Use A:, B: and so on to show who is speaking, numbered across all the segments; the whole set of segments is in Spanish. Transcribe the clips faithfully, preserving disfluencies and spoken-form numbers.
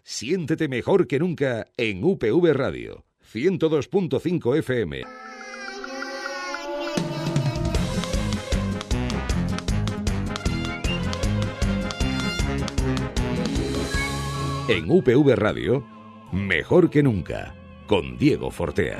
A: Siéntete mejor que nunca en U P V Radio, ciento dos punto cinco F M. En U P V Radio, mejor que nunca, con Diego Fortea.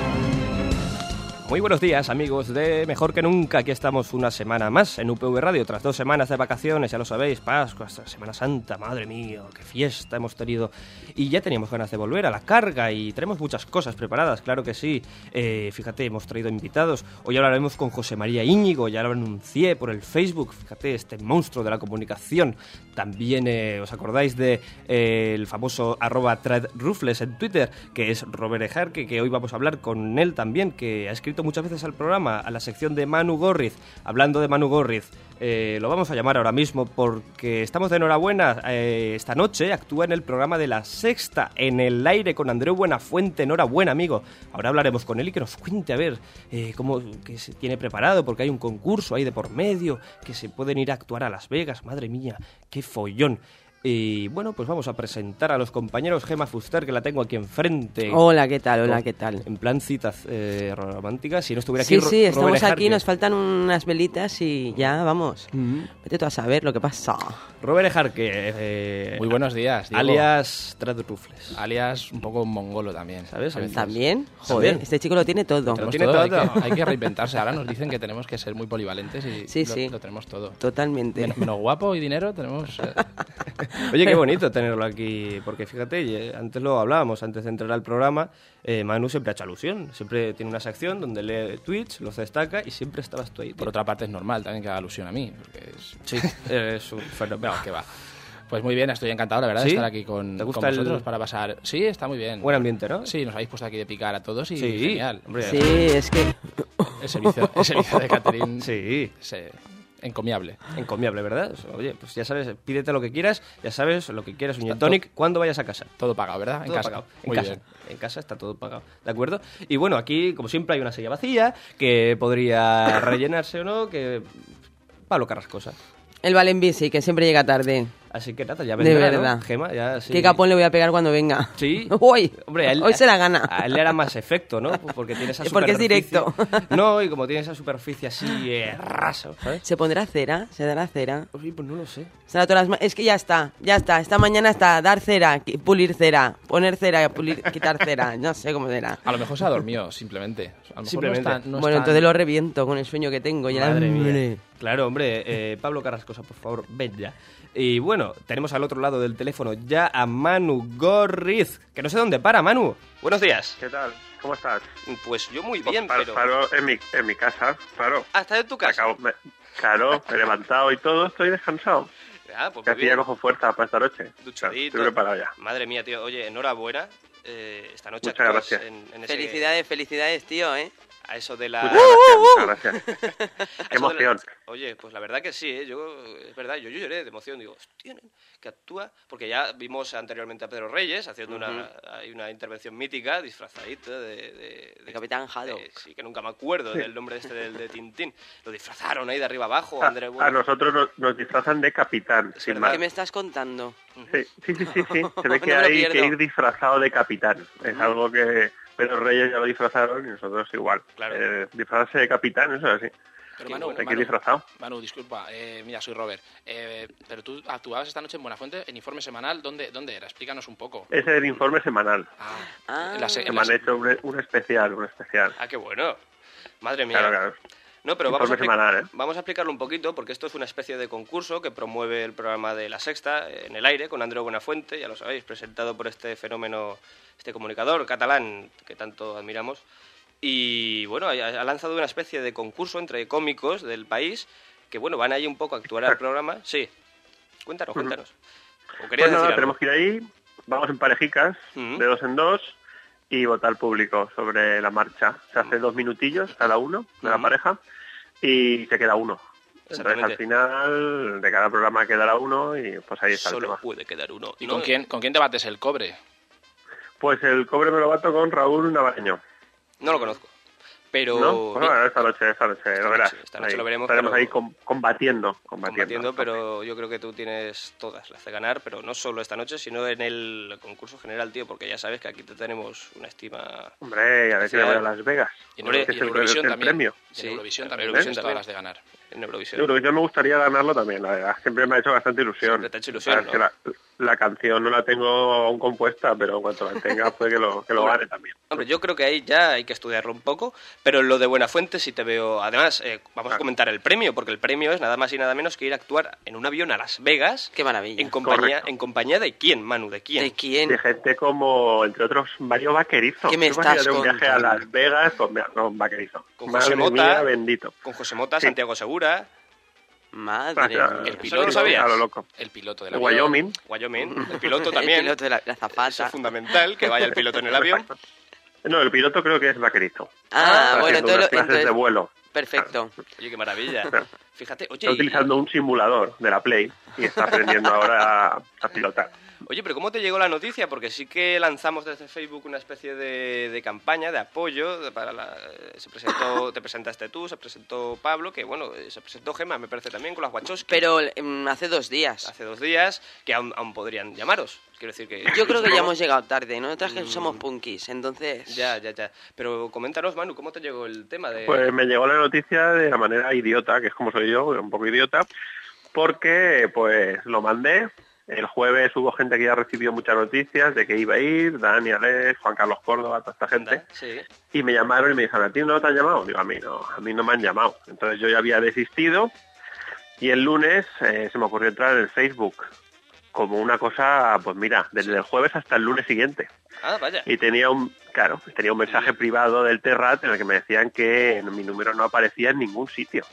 B: Muy buenos días, amigos de Mejor que Nunca. Aquí estamos una semana más en U P V Radio, tras dos semanas de vacaciones, ya lo sabéis, Pascua, hasta Semana Santa, madre mía, qué fiesta hemos tenido. Y ya teníamos ganas de volver a la carga y tenemos muchas cosas preparadas, claro que sí. Eh, fíjate, hemos traído invitados. Hoy hablaremos con José María Íñigo, ya lo anuncié por el Facebook, fíjate, este monstruo de la comunicación. También eh, os acordáis de eh, el famoso arroba threadrufles en Twitter, que es Robert Ejarque, que hoy vamos a hablar con él también, que ha escrito muchas veces al programa, a la sección de Manu Gorriz. Hablando de Manu Gorriz, eh, lo vamos a llamar ahora mismo porque estamos de enhorabuena. Eh, esta noche actúa en el programa de La Sexta, en el aire, con Andreu Buenafuente. Enhorabuena, amigo. Ahora hablaremos con él y que nos cuente a ver eh, cómo que se tiene preparado, porque hay un concurso ahí de por medio, que se pueden ir a actuar a Las Vegas. Madre mía, qué follón. Y bueno, pues vamos a presentar a los compañeros. Gemma Fuster, que la tengo aquí enfrente.
C: Hola, ¿qué tal? Hola, ¿qué tal?
B: En plan citas eh, románticas. Si no estuviera
C: sí,
B: aquí,
C: sí, estamos
B: Robert
C: aquí,
B: Ejarque.
C: nos faltan unas velitas y ya, vamos. Mm-hmm. Vete tú a saber lo que pasa.
B: Robert Ejarque. Eh,
D: Muy buenos días, Diego.
B: Alias Threadrufles.
D: Alias un poco mongolo también.
B: ¿Sabes?
C: ¿También? Joder,
B: ¿También?
C: Este chico lo tiene todo.
B: Lo tiene todo.
D: todo. Hay, que, hay que reinventarse. Ahora nos dicen que tenemos que ser muy polivalentes y
C: sí,
D: lo,
C: sí.
D: lo tenemos todo.
C: Totalmente.
D: Men- menos guapo y dinero tenemos... Eh...
B: Oye, qué bonito tenerlo aquí, porque fíjate, antes lo hablábamos, antes de entrar al programa, eh, Manu siempre ha hecho alusión, siempre tiene una sección donde lee tweets, los destaca y siempre estabas tú ahí. Tío.
D: Por otra parte es normal también que haga alusión a mí, porque es...
B: Sí, es un fenómeno.
D: No, que va. Pues muy bien, estoy encantado, la verdad,
B: ¿Sí?
D: de estar aquí con,
B: ¿Te gusta
D: con vosotros
B: el...
D: para pasar... Sí, está muy bien.
B: Buen ambiente, ¿no?
D: Sí, nos habéis puesto aquí de picar a todos y
B: sí,
D: genial.
B: Hombre,
C: sí, es que...
D: El servicio, el servicio de catering...
B: Sí.
D: Se... encomiable.
B: Encomiable, ¿verdad? Oye, pues ya sabes, pídete lo que quieras, ya sabes lo que quieras, un gin tonic, cuando vayas a casa.
D: Todo pagado, ¿verdad?
B: Todo
D: en casa.
B: pagado. En
D: Muy
B: casa.
D: bien.
B: En casa está todo pagado, ¿de acuerdo? Y bueno, aquí, como siempre, hay una silla vacía que podría rellenarse o no, que Pablo Carrascosa.
C: El Valenbici, que siempre llega tarde.
B: Así que nada, ya vendrá,
C: de verdad.
B: ¿no? Gema, ya sí.
C: ¿Qué capón le voy a pegar cuando venga?
B: Sí.
C: Hoy,
B: Hombre, a él,
C: hoy se la gana.
B: A él le hará más efecto, ¿no? Porque tiene esa
C: Porque es
B: superficie.
C: directo.
B: No, y como tiene esa superficie así, eh, raso, ¿sabes?
C: ¿Se pondrá cera? ¿Se dará cera?
B: Uy, pues no lo sé.
C: Será todas las ma- es que ya está, ya está. Esta mañana está dar cera, qui- pulir cera, poner cera, pulir, quitar cera. No sé cómo será.
D: A lo mejor se ha dormido, simplemente. A lo mejor
B: Simplemente.
D: No está, no
C: Bueno,
D: está-
C: entonces lo reviento con el sueño que tengo. Y el
B: Madre
C: hambre.
B: mía. Claro, hombre, eh, Pablo Carrascosa, por favor, ven ya. Y bueno, tenemos al otro lado del teléfono ya a Manu Gorriz, que no sé dónde para, Manu. Buenos días.
E: ¿Qué tal? ¿Cómo estás?
B: Pues yo muy bien,
E: Paro,
B: pero...
E: paro en mi, en mi casa, claro.
B: ¿Hasta en tu casa?
E: Acabo- me- claro, me he levantado y todo, estoy descansado.
B: Ah, pues
E: Que
B: muy
E: así ya
B: bien.
E: cojo fuerza para esta noche. Claro,
B: Duchadito.
E: estoy preparado ya.
B: Madre mía, tío. Oye, enhorabuena. Eh, esta noche
E: Muchas
B: actúas
E: gracias.
B: En, en ese,
C: Felicidades, felicidades, tío, ¿eh?
B: a eso de la...
E: Muchas gracias, muchas gracias.
B: a
E: Qué
B: eso de la-
E: emoción.
B: Oye, pues la verdad que sí, ¿eh? Yo, es verdad, yo, yo lloré de emoción. Digo, hostia, nen, que actúa... Porque ya vimos anteriormente a Pedro Reyes haciendo una, hay una intervención mítica, disfrazadita de... de, de-
C: De Capitán Haddock.
B: de- sí, que nunca me acuerdo del nombre este del de Tintín. Lo disfrazaron ahí de arriba abajo,
E: A,
B: André
E: a
B: Bueno.
E: nosotros nos, nos disfrazan de capitán,
B: Es
E: sin
B: verdad.
E: más.
C: ¿Qué me estás contando?
E: Sí, sí, sí, sí, sí. Se ve
C: No
E: que
C: me lo
E: hay que
C: pierdo.
E: ir disfrazado de capitán. Es algo que Pedro Reyes ya lo disfrazaron y nosotros igual.
B: Claro.
E: Eh, disfrazarse de capitán, eso es así.
D: Pero
B: Qué
D: Manu,
B: bueno.
E: Hay que ir
D: Manu,
E: disfrazado.
D: Manu, disculpa, eh, mira, soy Robert. Eh, pero tú actuabas esta noche en Buenafuente en informe semanal. ¿Dónde, dónde era? Explícanos un poco.
E: Ese es el informe semanal.
D: Ah,
C: Ah.
D: en la se-
E: Que
D: en
E: me
D: la-
E: han hecho un, un especial, un especial.
B: Ah, qué bueno. Madre mía.
E: Claro, claro.
B: No, pero vamos a,
E: Informe
B: expli-
E: semanal, ¿eh?
B: vamos a explicarlo un poquito, porque esto es una especie de concurso que promueve el programa de La Sexta en el aire, con Andreu Buenafuente, ya lo sabéis, presentado por este fenómeno, este comunicador catalán que tanto admiramos. Y bueno, ha, ha lanzado una especie de concurso entre cómicos del país que, bueno, van ahí un poco a actuar al programa. Sí, cuéntanos,
E: Ujú.
B: cuéntanos. ¿O querías
E: Pues nada,
B: decir algo?
E: tenemos que ir ahí, vamos en parejicas,
B: Ujú.
E: de dos en dos, y votar público sobre la marcha. Se hace dos minutillos cada uno de la
B: Ujú.
E: pareja y se queda uno. Entonces
B: Exactamente.
E: al final de cada programa quedará uno y pues ahí está el
B: Solo
E: tema.
B: puede quedar uno.
D: ¿Y
B: ¿no?
D: con quién, con quién te bates el cobre?
E: Pues el cobre me lo bato con Raúl Navareño.
B: No lo conozco. Pero...
E: ¿No? Bueno, esta noche, esta noche,
B: esta
E: lo verás.
B: noche, esta noche
E: ahí,
B: lo veremos,
E: estaremos
B: pero...
E: ahí com combatiendo, combatiendo.
B: combatiendo, pero yo creo que tú tienes todas las de ganar, pero no solo esta noche, sino en el concurso general, tío, porque ya sabes que aquí te tenemos una estima...
E: Hombre, a ver si me voy a Las Vegas.
D: Y en,
B: Hombre,
D: Euro-
E: que
D: y
E: es
D: en
E: el-
D: Eurovisión
E: el
D: también.
E: premio.
D: Y en
B: Sí,
D: Eurovisión
B: en
D: también.
B: Eurovisión
D: Tienes todas
B: también.
D: las de ganar.
B: En Eurovisión.
E: Yo creo que yo me gustaría ganarlo también, la verdad. Siempre me ha hecho bastante ilusión.
B: Siempre te ha hecho ilusión,
E: Sabes
B: ¿no?
E: que la, la canción no la tengo aún compuesta, pero en cuanto la tenga, pues que lo, que lo gane también.
B: Hombre, yo creo que ahí ya hay que estudiarlo un poco, pero lo de Buenafuente sí te veo... Además, eh, vamos a comentar el premio, porque el premio es nada más y nada menos que ir a actuar en un avión a Las Vegas.
C: Qué maravilla.
B: En compañía,
E: Correcto.
B: en compañía de quién, Manu, ¿de quién?
C: ¿De quién?
E: De gente como, entre otros, Mario Vaquerizo.
C: ¿Qué me
E: Tú imagínate
C: estás
E: un viaje a
C: contando?
E: Las Vegas con, con Vaquerizo.
B: Con
E: Madre
B: José Mota.
E: mía, bendito.
B: Con José Mota,
E: Sí.
B: Santiago Segura,
C: Madre
E: Vaya,
C: mía.
D: El
B: ¿Eso
D: piloto,
B: no lo sabías?
E: A lo loco.
D: El piloto del
E: De
D: avión.
E: Wyoming.
B: Wyoming, el piloto también.
C: El piloto de la, la
B: Eso
C: zapata.
B: es fundamental, que vaya el piloto en el avión.
E: Exacto. No, el piloto creo que es Vaquerizo.
C: Ah,
E: Está
C: bueno,
E: haciendo
C: entonces,
E: unas
C: lo-
E: clases
C: entonces
E: de vuelo.
C: perfecto.
B: Oye, qué maravilla. Fíjate, oye,
E: Está
B: y-
E: utilizando un simulador de la Play y está aprendiendo ahora a, a pilotar.
B: oye, pero ¿cómo te llegó la noticia? Porque sí que lanzamos desde Facebook una especie de, de campaña, de apoyo, de- para la, eh, se presentó, te presentaste tú, se presentó Pablo, que bueno, eh, se presentó Gemma, me parece también, con las Wachowski.
C: Pero mm, hace dos días.
B: Hace dos días, que aún, aún podrían llamaros. Quiero decir que...
C: Yo creo que ya hemos llegado tarde. Nosotras que somos punkis, entonces...
B: Ya, ya, ya. Pero coméntanos, Manu, ¿cómo te llegó el tema de...?
E: Pues me llegó la noticia de la manera idiota, que es como soy yo, un poco idiota, porque pues lo mandé. El jueves hubo gente que ya recibió muchas noticias de que iba a ir, Dani, Alex, Juan Carlos Córdoba, toda esta gente.
B: Anda, sí.
E: Y me llamaron y me dijeron, ¿a ti no te han llamado? Digo, a mí no, a mí no me han llamado. Entonces yo ya había desistido y el lunes eh, se me ocurrió entrar en el Facebook como una cosa, pues mira, desde el jueves hasta el lunes siguiente.
B: Ah, vaya.
E: Y tenía un, claro, tenía un mensaje privado del Terrat en el que me decían que mi número no aparecía en ningún sitio.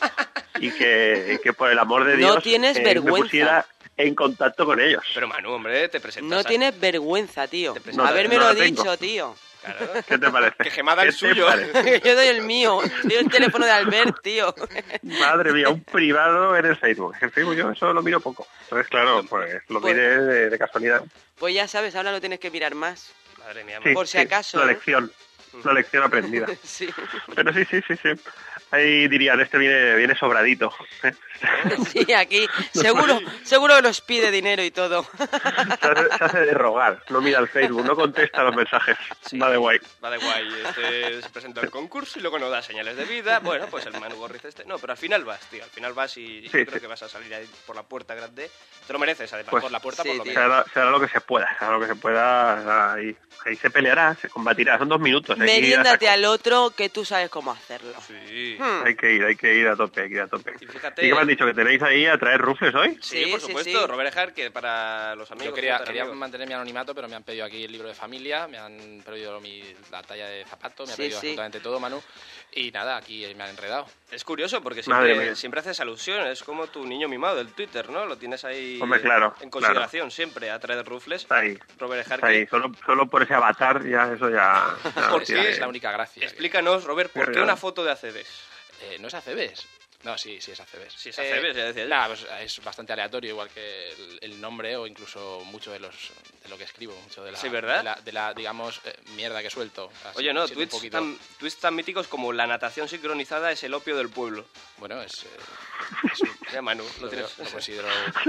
E: Y que, que por el amor de
C: No
E: Dios
C: tienes
E: me
C: vergüenza.
E: pusiera en contacto con ellos.
B: Pero Manu, hombre, te presentas...
C: No
B: a-
C: tienes vergüenza, tío.
B: Te presento-
C: Habérmelo
E: no la tengo.
C: dicho, tío.
B: Claro.
E: ¿Qué te parece?
B: Que Gemma da el
E: ¿Qué te
B: suyo.
E: parece?
C: Yo doy el mío. Doy el teléfono de Albert, tío.
E: Madre mía, un privado en el Facebook. En Facebook yo eso lo miro poco. Entonces, claro, pues lo
C: Pues-
E: miré de, de casualidad.
C: Pues ya sabes, ahora lo tienes que mirar más.
B: Madre mía,
E: Sí,
B: Manu.
C: Por si
E: sí,
C: acaso,
E: Una
C: ¿eh?
E: lección. Una lección aprendida.
C: Sí.
E: Pero sí, sí, sí, sí. Ahí dirían, este viene, viene sobradito. ¿eh?
C: Sí, aquí seguro, seguro que nos pide dinero y todo.
E: Se hace, se hace de rogar, no mira el Facebook, no contesta los mensajes. Va de guay.
B: Va de guay, este se presentó al concurso y luego no da señales de vida. Bueno, pues el Manu Gorriz este... No, pero al final vas, tío. Al final vas y
E: Sí,
B: yo creo
E: sí.
B: que vas a salir ahí por la puerta grande. Te lo mereces, además,
E: Pues
B: por la puerta
C: sí,
B: por lo
C: tío.
E: Se
B: menos.
E: hará, se hará lo que se pueda, se hará lo que se pueda. Ahí, ahí se peleará, se combatirá. Son dos minutos. hay que ir a
C: Meriéndate
E: saco.
C: al otro que tú sabes cómo hacerlo.
B: Sí.
C: Hmm.
E: Hay que ir, hay que ir a tope, hay que ir a tope.
B: Y fíjate...
E: ¿Y qué me han dicho? ¿Que tenéis ahí a traer rufles hoy?
B: Sí,
C: Sí,
B: por
C: sí,
B: supuesto.
C: sí.
B: Robert Ejar, que para los amigos...
D: Yo quería,
B: super
D: quería
B: amigos.
D: mantener mi anonimato, pero me han pedido aquí el libro de familia, me han pedido mi, la talla de zapato, me han
C: Sí,
D: pedido
C: sí.
D: absolutamente todo, Manu. Y nada, aquí me han enredado.
B: Es curioso porque
E: Madre
B: siempre,
E: mía.
B: siempre haces alusión, es como tu niño mimado del Twitter, ¿no? Lo tienes ahí
E: Hombre, claro,
B: en consideración siempre, a traer rufles.
E: Está ahí.
B: Robert Ejar,
E: Está ahí. Solo, solo por ese avatar, ya eso ya. ya
B: ¿Por
D: Es,
B: qué?
E: tiene-
D: es la única gracia.
B: explícanos, Robert, ¿por qué
E: Claro.
B: una foto de Acebes?
D: Eh, ¿No es Acebes? No, sí, sí es Acebes.
B: Sí es Acebes, ya decía yo.
D: Nah, pues es bastante aleatorio, igual que el, el nombre o incluso mucho de los de lo que escribo, mucho de la,
B: Sí, ¿verdad?
D: de la, de la, digamos, eh, mierda que suelto. Así,
B: Oye, no,
D: siendo un
B: tweets
D: poquito-
B: tan, tweets tan míticos como la natación sincronizada es el opio del pueblo.
D: Bueno, es... eh, es un-
B: Ya, Manu, lo
D: lo,
B: tienes.
D: lo considero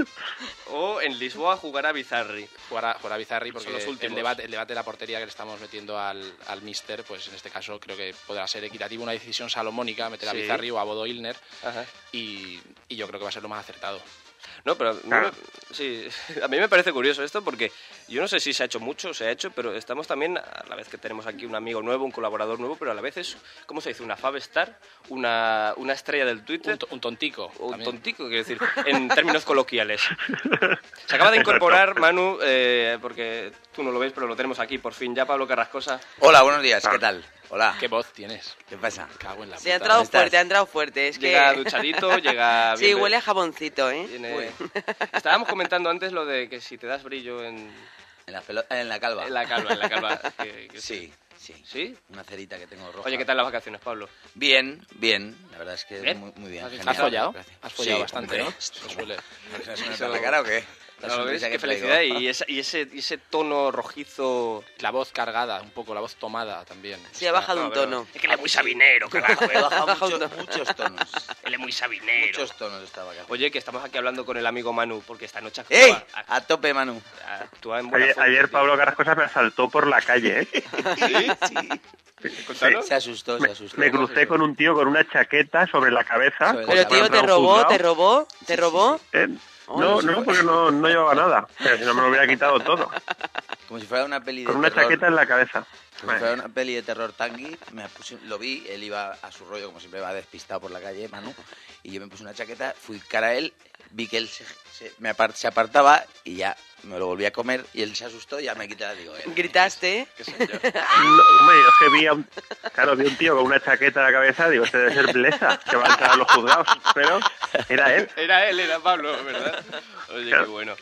B: O en Lisboa jugará Bizarri.
D: jugar a, jugar a Bizarri porque
B: Son los últimos.
D: el debate, el debate de la portería que le estamos metiendo al, al míster, pues en este caso creo que podrá ser equitativo, una decisión salomónica, meter a
B: Sí.
D: Bizarri o a Bodo Illner
B: Ajá.
D: y, y yo creo que va a ser lo más acertado.
B: No, pero a mí
E: Claro.
B: me- sí, a mí me parece curioso esto porque yo no sé si se ha hecho mucho o se ha hecho, pero estamos también, a la vez que tenemos aquí un amigo nuevo, un colaborador nuevo, pero a la vez es, ¿cómo se dice? Una favestar, una, una estrella del Twitter.
D: Un, to- un tontico.
B: O un
D: también.
B: tontico, quiero decir, en términos coloquiales. Se acaba de incorporar, Manu, eh, porque tú no lo ves, pero lo tenemos aquí por fin ya, Pablo Carrascosa.
F: Hola, buenos días, ¿qué tal? Hola.
D: ¿Qué voz tienes?
F: ¿Qué pasa?
D: Cago en la
C: Sí, ha
D: puta.
C: entrado
F: ¿dónde estás?
C: fuerte, ha entrado fuerte. Es
B: Llega
C: que...
B: duchadito, llega
C: Sí,
B: bien...
C: huele a jaboncito, ¿eh?
B: tiene- Estábamos comentando antes lo de que si te das brillo en,
F: En la, pelo- en la calva.
B: en la calva, en la calva. que- que-
F: Sí, sí.
B: ¿Sí?
F: Una cerita que tengo roja.
B: Oye, ¿qué tal las vacaciones, Pablo?
F: Bien, bien. La verdad es que
B: ¿Bien?
F: muy, muy bien.
D: ¿Has,
F: genial.
D: has follado?
F: Gracias.
D: Has follado
F: Sí,
D: bastante,
F: hombre.
D: ¿no? Eso suele...
F: ¿Se me nota la cara o qué? La
B: ¿No lo ves?
F: sonrisa
B: Qué
F: que traigo.
B: felicidad. Y, esa- y ese, y ese tono rojizo...
D: La voz cargada, un poco, la voz tomada también.
C: Sí, ha bajado
B: No,
C: un
B: pero-
C: tono.
B: Es que él es muy sabinero, carajo.
F: He
B: ¿eh?
F: bajado
C: Baja un
F: mucho-
C: tono.
F: muchos tonos.
B: Él es muy sabinero.
F: Muchos tonos estaba acá.
B: Oye, que estamos aquí hablando con el amigo Manu, porque esta noche
F: ¡Ey!
B: actúa,
F: A tope, Manu.
B: actúa en buena
E: Ayer,
B: fuente,
E: ayer
B: tío.
E: Pablo Carrascosa me asaltó por la calle, ¿eh?
B: Cuéntanos.
F: Se asustó, se
E: Me,
F: asustó.
E: me crucé con un tío con una chaqueta sobre la cabeza.
F: Sobre la
E: como
C: Pero
E: si
C: tío,
E: fuera
C: ¿te
E: un
C: robó?
E: juzgado.
C: ¿Te robó? ¿Te robó?
E: Eh,
C: Oh,
E: no,
C: no
E: no,
C: sé.
E: porque no, no llevaba nada. Pero si no me lo hubiera quitado todo.
F: Como si fuera una peli de
E: Con una
F: terror.
E: chaqueta en la cabeza.
F: Como si fuera una peli de terror tangui, me puse, lo vi, él iba a su rollo, como siempre va despistado por la calle, Manu, y yo me puse una chaqueta, fui cara a él, vi que él se, se- me apart- se apartaba y ya me lo volví a comer y él se asustó y ya me quité la digo, eh,
C: Gritaste.
F: ¿qué soy yo?
E: No, hombre, yo es que vi a un, claro, vi un tío con una chaqueta en la cabeza, digo, este debe ser Blesa, que va a entrar a los juzgados. Pero era él.
B: Era él, era Pablo, ¿verdad? Oye,
E: Claro.
B: qué bueno.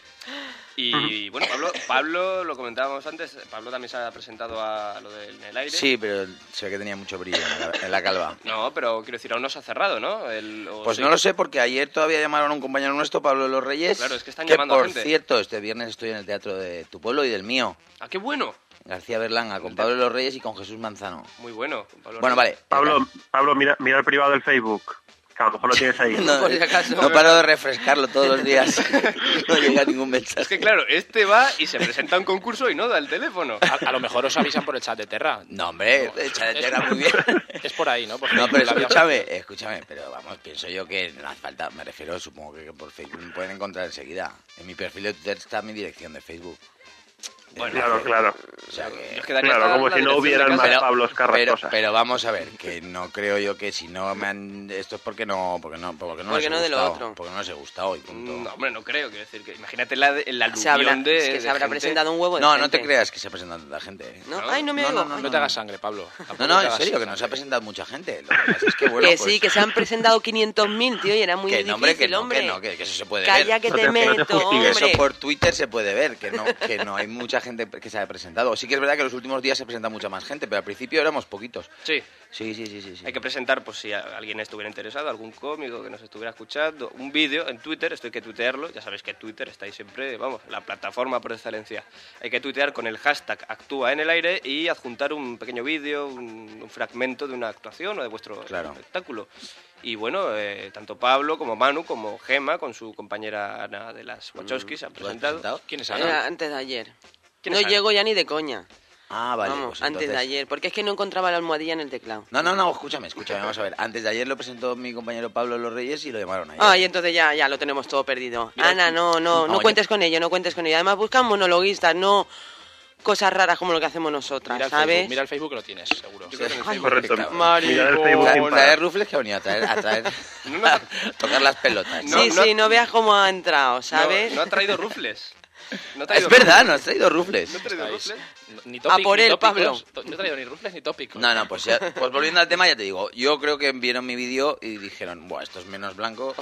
B: Y bueno, Pablo, Pablo, lo comentábamos antes, Pablo también se ha presentado a lo del en el aire.
F: Sí, pero se ve que tenía mucho brillo en la, en la calva.
B: No, pero quiero decir, aún no se ha cerrado, ¿no? El- o
F: Pues
B: sí.
F: no lo sé, porque ayer todavía llamaron a un compañero nuestro, Pablo de los Reyes.
B: Claro, es que están
F: que,
B: llamando a
F: por
B: gente.
F: cierto, este viernes estoy en el teatro de tu pueblo y del mío,
B: Ah, qué bueno.
F: García Berlanga, con Pablo de los Reyes y con Jesús Manzano.
B: Muy bueno. Pablo
F: Bueno,
B: Reyes.
F: vale.
E: Pablo, Pablo mira, mira el privado del Facebook, que a lo mejor lo tienes ahí.
F: No,
C: Por si acaso.
F: no paro de refrescarlo todos los días. No llega ningún mensaje.
B: Es que claro, este va y se presenta a un concurso y no da el teléfono.
D: A, a lo mejor os avisan por el chat de Terra.
F: No, hombre, échale tela muy bien.
D: Es por ahí, ¿no? Por
F: No,
D: Facebook,
F: pero
D: la había-
F: escúchame, escúchame, pero vamos, pienso yo que no hace falta, me refiero, supongo que por Facebook me pueden encontrar enseguida. En mi perfil de Twitter está mi dirección de Facebook.
B: Bueno,
E: Claro, claro.
F: O sea que...
B: Yo quedaría
E: Claro,
B: hasta
E: como
B: la
E: si no
B: dirección de
E: hubieran
B: casa.
E: más
F: Pero-
E: Pablos
F: Pero,
E: Carrascosa.
F: pero vamos a ver, que no creo yo que si no me han... Esto es porque no, porque no, porque no,
C: Porque
F: les he
C: no de lo
F: gustado,
C: otro.
F: porque no les he gustado y punto.
B: No, hombre, no creo. Quiero decir que imagínate la, de- la
C: Se habrá,
B: aluvión de.
C: es que
B: de
C: se habrá
B: gente.
C: presentado un huevo de
F: No, no
C: gente.
F: te creas que se ha presentado tanta gente. ¿eh?
C: ¿No?
B: ¿No?
C: Ay, no me
F: No,
C: oigo.
F: no, no,
C: Ay.
D: No te hagas sangre, Pablo. Tampoco
F: No, no,
D: te
F: en
D: hagas
F: serio, que
D: sangre.
F: nos ha presentado mucha gente. Lo que pasa es que, bueno,
C: que
F: pues,
C: sí, que se han presentado quinientos mil, tío, y era muy
F: que
C: difícil,
F: no, hombre, que no,
C: hombre.
F: que no, que, que eso se puede
C: Calla
F: ver.
C: que
E: No
C: te
E: te- no te
C: meto,
E: fustigues.
C: hombre.
F: Eso por Twitter se puede ver, que no, que no hay mucha gente que se haya presentado. Sí que es verdad que los últimos días se presenta mucha más gente, pero al principio éramos poquitos.
B: Sí,
F: Sí, sí, sí, sí. sí.
B: hay que presentar, pues si a- alguien estuviera interesado, algún cómico que nos estuviera escuchando, un vídeo en Twitter, esto hay que tuitearlo, ya sabéis que Twitter está ahí siempre, vamos, la plataforma por excelencia. Hay que tuitear con el hashtag actúa en el aire y adjuntar un pequeño vídeo, un, un fragmento de una actuación o de vuestro
F: Claro.
B: espectáculo. Y bueno, eh, tanto Pablo como Manu como Gema con su compañera Ana de las Wachowski se han
F: ¿Lo has
B: presentado.
F: presentado?
D: ¿Quién es
C: Era
D: Ana?
C: antes de ayer.
B: ¿Quién
C: No
B: es Ana?
C: llego ya ni de coña.
F: Ah, vale.
C: Vamos,
F: pues
C: antes de
F: entonces-
C: ayer. Porque es que no encontraba la almohadilla en el teclado.
F: No, no, no, escúchame, escúchame, vamos a ver. Antes de ayer lo presentó mi compañero Pablo Los Reyes y lo llamaron ayer.
C: Ah, y entonces ya, ya lo tenemos todo perdido.
B: Mira,
C: Ana, no, no, no
F: no,
C: cuentes con ello, no cuentes con ello. Además buscan monologuistas, no cosas raras como lo que hacemos nosotras,
D: Mira el,
C: ¿sabes?
D: Facebook, mira el Facebook que lo tienes, seguro.
B: Yo creo que en el
C: Ay,
B: Facebook-
E: Correcto.
F: cabrón.
E: Mira el Facebook sin
F: A
E: parar.
F: traer rufles que ha venido a traer, a traer, a tocar las pelotas.
B: No,
C: sí,
B: no-
C: sí, no veas cómo ha entrado,
B: No,
C: ¿sabes?
B: no ha traído rufles. No ha traído
F: Es verdad, no has traído rufles.
B: ¿No ha traído
D: Estáis-
B: rufles?
D: Ni
C: A
D: topic-
C: por
D: ni
C: él,
D: tópicos.
C: Pablo.
D: To- No he traído ni rufles ni tópicos.
F: No, no, pues ya, pues volviendo al tema ya te digo, yo creo que vieron mi vídeo y dijeron, buah, esto es menos blanco.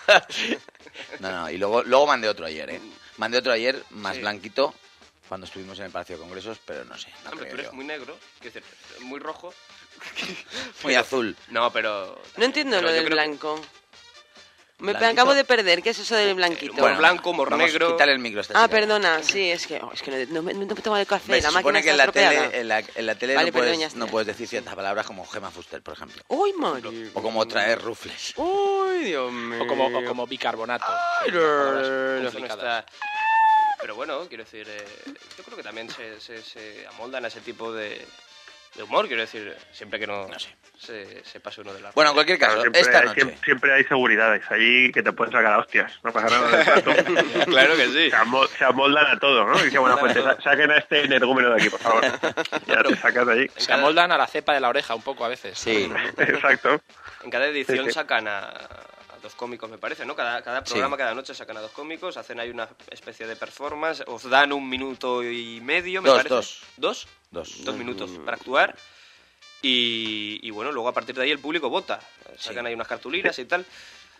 F: No, no, y luego, luego mandé otro ayer, ¿eh? Mandé otro ayer, más
B: Sí.
F: blanquito, cuando estuvimos en el Palacio de Congresos, pero no sé, no
B: Hombre,
F: creo
B: tú eres
F: yo.
B: muy negro, quiero decir, muy rojo.
F: Muy azul.
B: No, pero...
C: No entiendo
B: pero
C: lo
B: yo
C: del
B: creo que-
C: blanco. Me
F: ¿Blanquito?
C: acabo de perder, ¿qué es eso del blanquito?
B: Humor blanco, humor
F: vamos,
B: negro.
F: Quítale el micro a esta
C: Ah,
F: chica.
C: perdona, sí, es que, oh, es que no, no, me- no me tomo el café,
F: ¿Ves?
C: la
F: Se
C: máquina
F: supone que en
C: está
F: la, tele,
C: estropeada.
F: en, la, en la tele
C: Vale,
F: no,
C: perdón,
F: puedes,
C: ya está.
F: no puedes decir ciertas palabras como Gema Fuster, por ejemplo.
C: ¡Uy, Mari!
F: O como traer rufles.
C: ¡Uy, Dios mío!
D: O como, o como bicarbonato.
C: Ay,
D: Palabras
C: no, no,
B: Eso no
D: complicadas.
B: está... Pero bueno, quiero decir, eh, yo creo que también se, se, se amoldan a ese tipo de, de humor, quiero decir, siempre que no,
F: No sé.
B: se, se pase uno de la...
F: Bueno, en cualquier caso,
E: Claro, siempre,
F: esta
E: hay,
F: noche...
E: siempre, siempre hay seguridades ahí que te pueden sacar a hostias. No pasa nada. del plato.
B: Claro que sí.
E: Se, amol- se amoldan a todo, ¿no? Dice buena fuente, sa- saquen a este energúmeno de aquí, por favor. Ya te sacas de allí.
D: Se amoldan a la cepa de la oreja un poco a veces.
F: Sí,
E: Exacto.
B: En cada edición
E: Sí, sí.
B: sacan a, a dos cómicos, me parece, ¿no? Cada, cada
F: Sí.
B: programa, cada noche sacan a dos cómicos, hacen ahí una especie de performance, os dan un minuto y medio, me
F: Dos,
B: parece.
F: dos.
B: ¿Dos?
F: dos.
B: Dos minutos para actuar. Y, y bueno, luego a partir de ahí el público vota. Sacan
F: Sí.
B: ahí unas cartulinas y tal.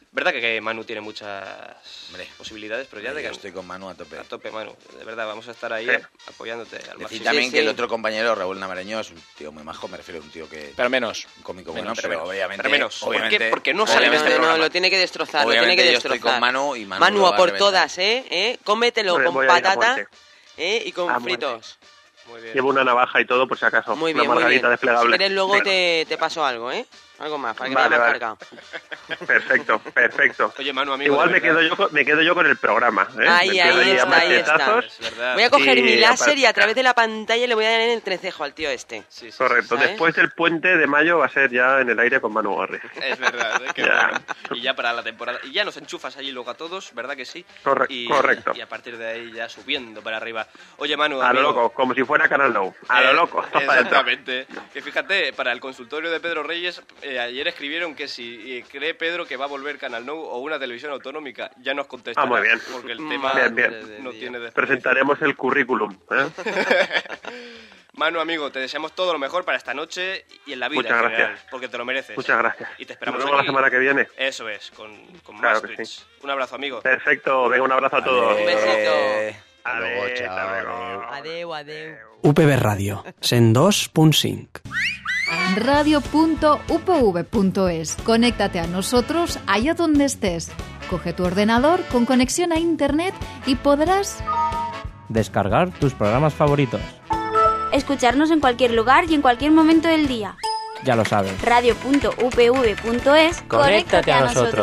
B: Verdad que, que Manu tiene muchas
F: Hombre,
B: posibilidades, pero ya
F: yo
B: de que
F: estoy con Manu a tope.
B: a tope, Manu. De verdad, vamos a estar ahí
E: Sí.
B: apoyándote al
F: Decir
B: máximo.
F: también
C: Sí,
F: que
C: sí.
F: el otro compañero, Raúl Navareño, es un tío muy majo, me refiero a un tío que...
D: Pero menos.
F: un cómico
D: Menos,
F: bueno, pero,
D: pero menos.
F: obviamente...
B: Pero menos. ¿Por qué?
F: obviamente
B: Porque no
C: No,
B: sale en
C: no,
B: este
C: no,
B: programa.
C: lo tiene que destrozar, lo
F: Obviamente
C: tiene que
F: yo estoy
C: destrozar.
F: con Manu y Manu lo va
C: a
F: a
C: por
F: reventar.
C: todas, ¿eh? ¿eh? Cómetelo
E: Voy-
C: con
E: voy a ir a
C: patata
E: muerte.
C: ¿eh? y con
E: A muerte.
C: fritos.
B: Muy bien.
E: Llevo una navaja y todo, por si acaso.
C: Muy
E: una
C: bien, muy bien.
E: margarita
C: Si
E: desplegable.
C: quieres luego
E: Venga.
C: te, te paso algo, ¿eh? Algo más, para que
E: Vale,
C: vaya más
E: vale.
C: cargado.
E: Perfecto, perfecto.
B: Oye, Manu, amigo,
E: Igual
B: de
E: me
B: verdad.
E: quedo, yo con, me quedo yo con el programa. ¿eh?
C: Ahí,
E: Me
C: ahí
E: empiezo a
C: está, ahí
E: machetazos.
B: Es verdad.
C: Voy a coger
E: Y
C: mi láser y a
E: aparte-
C: través de la pantalla le voy a dar en el trecejo al tío este.
B: Sí, sí,
E: Correcto.
C: ¿sabes?
E: Después del puente de mayo va a ser ya en el aire con Manu Gorri.
B: sí. Es verdad, ¿eh? Qué
E: Ya.
B: bueno. Y ya para la temporada. Y ya nos enchufas allí luego a todos, ¿verdad que sí?
E: Corre-
B: y,
E: correcto.
B: Y a partir de ahí ya subiendo para arriba. Oye, Manu,
E: A lo
B: amigo,
E: loco, como si fuera Canal Nou. A lo
B: Eh,
E: loco. todo para adentro.
B: Exactamente. Que fíjate, para el consultorio de Pedro Reyes, eh, ayer escribieron que si eh, cree Pedro que va a volver Canal Nou o una televisión autonómica, ya nos contestará.
E: Ah, muy bien.
B: Porque el
C: Mm,
B: tema
E: bien, bien.
B: no tiene desperdicio.
E: Presentaremos el currículum. ¿eh?
B: Manu, amigo, te deseamos todo lo mejor para esta noche y en la vida
E: Muchas
B: en general,
E: gracias.
B: porque te lo mereces.
E: Muchas gracias.
B: Y te
E: Nos
B: esperamos
E: vemos la
B: aquí.
E: semana que viene.
B: Eso es, con, con
E: Claro
B: más
E: que
B: tweets.
E: sí.
B: Un abrazo, amigo.
E: Perfecto. Venga, un abrazo a todos.
C: Un besito.
F: Hasta luego,
E: Adeu,
F: chao.
E: hasta luego.
F: adeu.
C: Adeu, adeu.
G: U P B Ràdio, cent dos punt cinc.
H: radio punto u p v punto es. Conéctate a nosotros allá donde estés. Coge tu ordenador con conexión a internet y podrás
I: Descargar tus programas favoritos.
J: Escucharnos en cualquier lugar y en cualquier momento del día.
I: Ya lo sabes.
J: radio punto u p v punto es.
I: Conéctate a nosotros.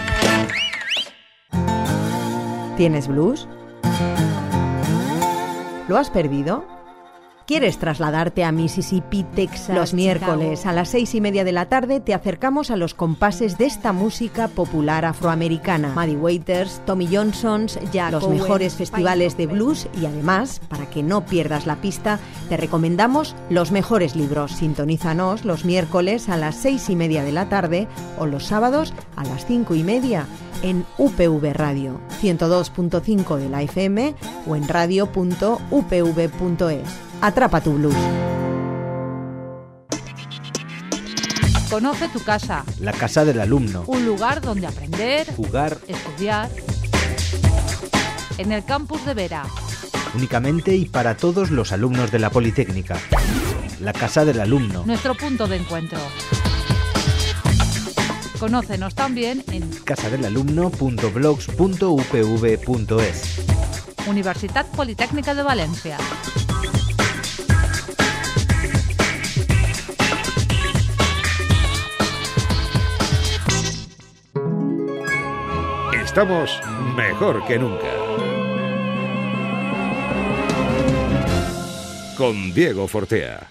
K: ¿Tienes blues? ¿Lo has perdido? ¿Quieres trasladarte a Mississippi, Texas? Los miércoles a las seis y media de la tarde te acercamos a los compases de esta música popular afroamericana. Muddy Waters, Tommy Johnson's, Jack los
C: Owen,
K: mejores festivales
C: Spike
K: de blues y además, para que no pierdas la pista, te recomendamos los mejores libros. Sintonízanos los miércoles a las seis y media de la tarde o los sábados a las cinco y media en U P V Radio, ciento dos punto cinco de la F M o en radio punto u p v punto es. Atrapa tu blues.
L: Conoce tu casa,
M: La casa del alumno.
L: un lugar donde aprender,
M: Jugar
L: estudiar. En el campus de Vera,
M: únicamente y para todos los alumnos de la Politécnica. La casa del alumno.
L: nuestro punto de encuentro. Conócenos también en
M: casadelalumno punto blogs punto u p v punto es.
L: Universitat Politécnica de Valencia.
A: Estamos mejor que nunca. Con Diego Fortea.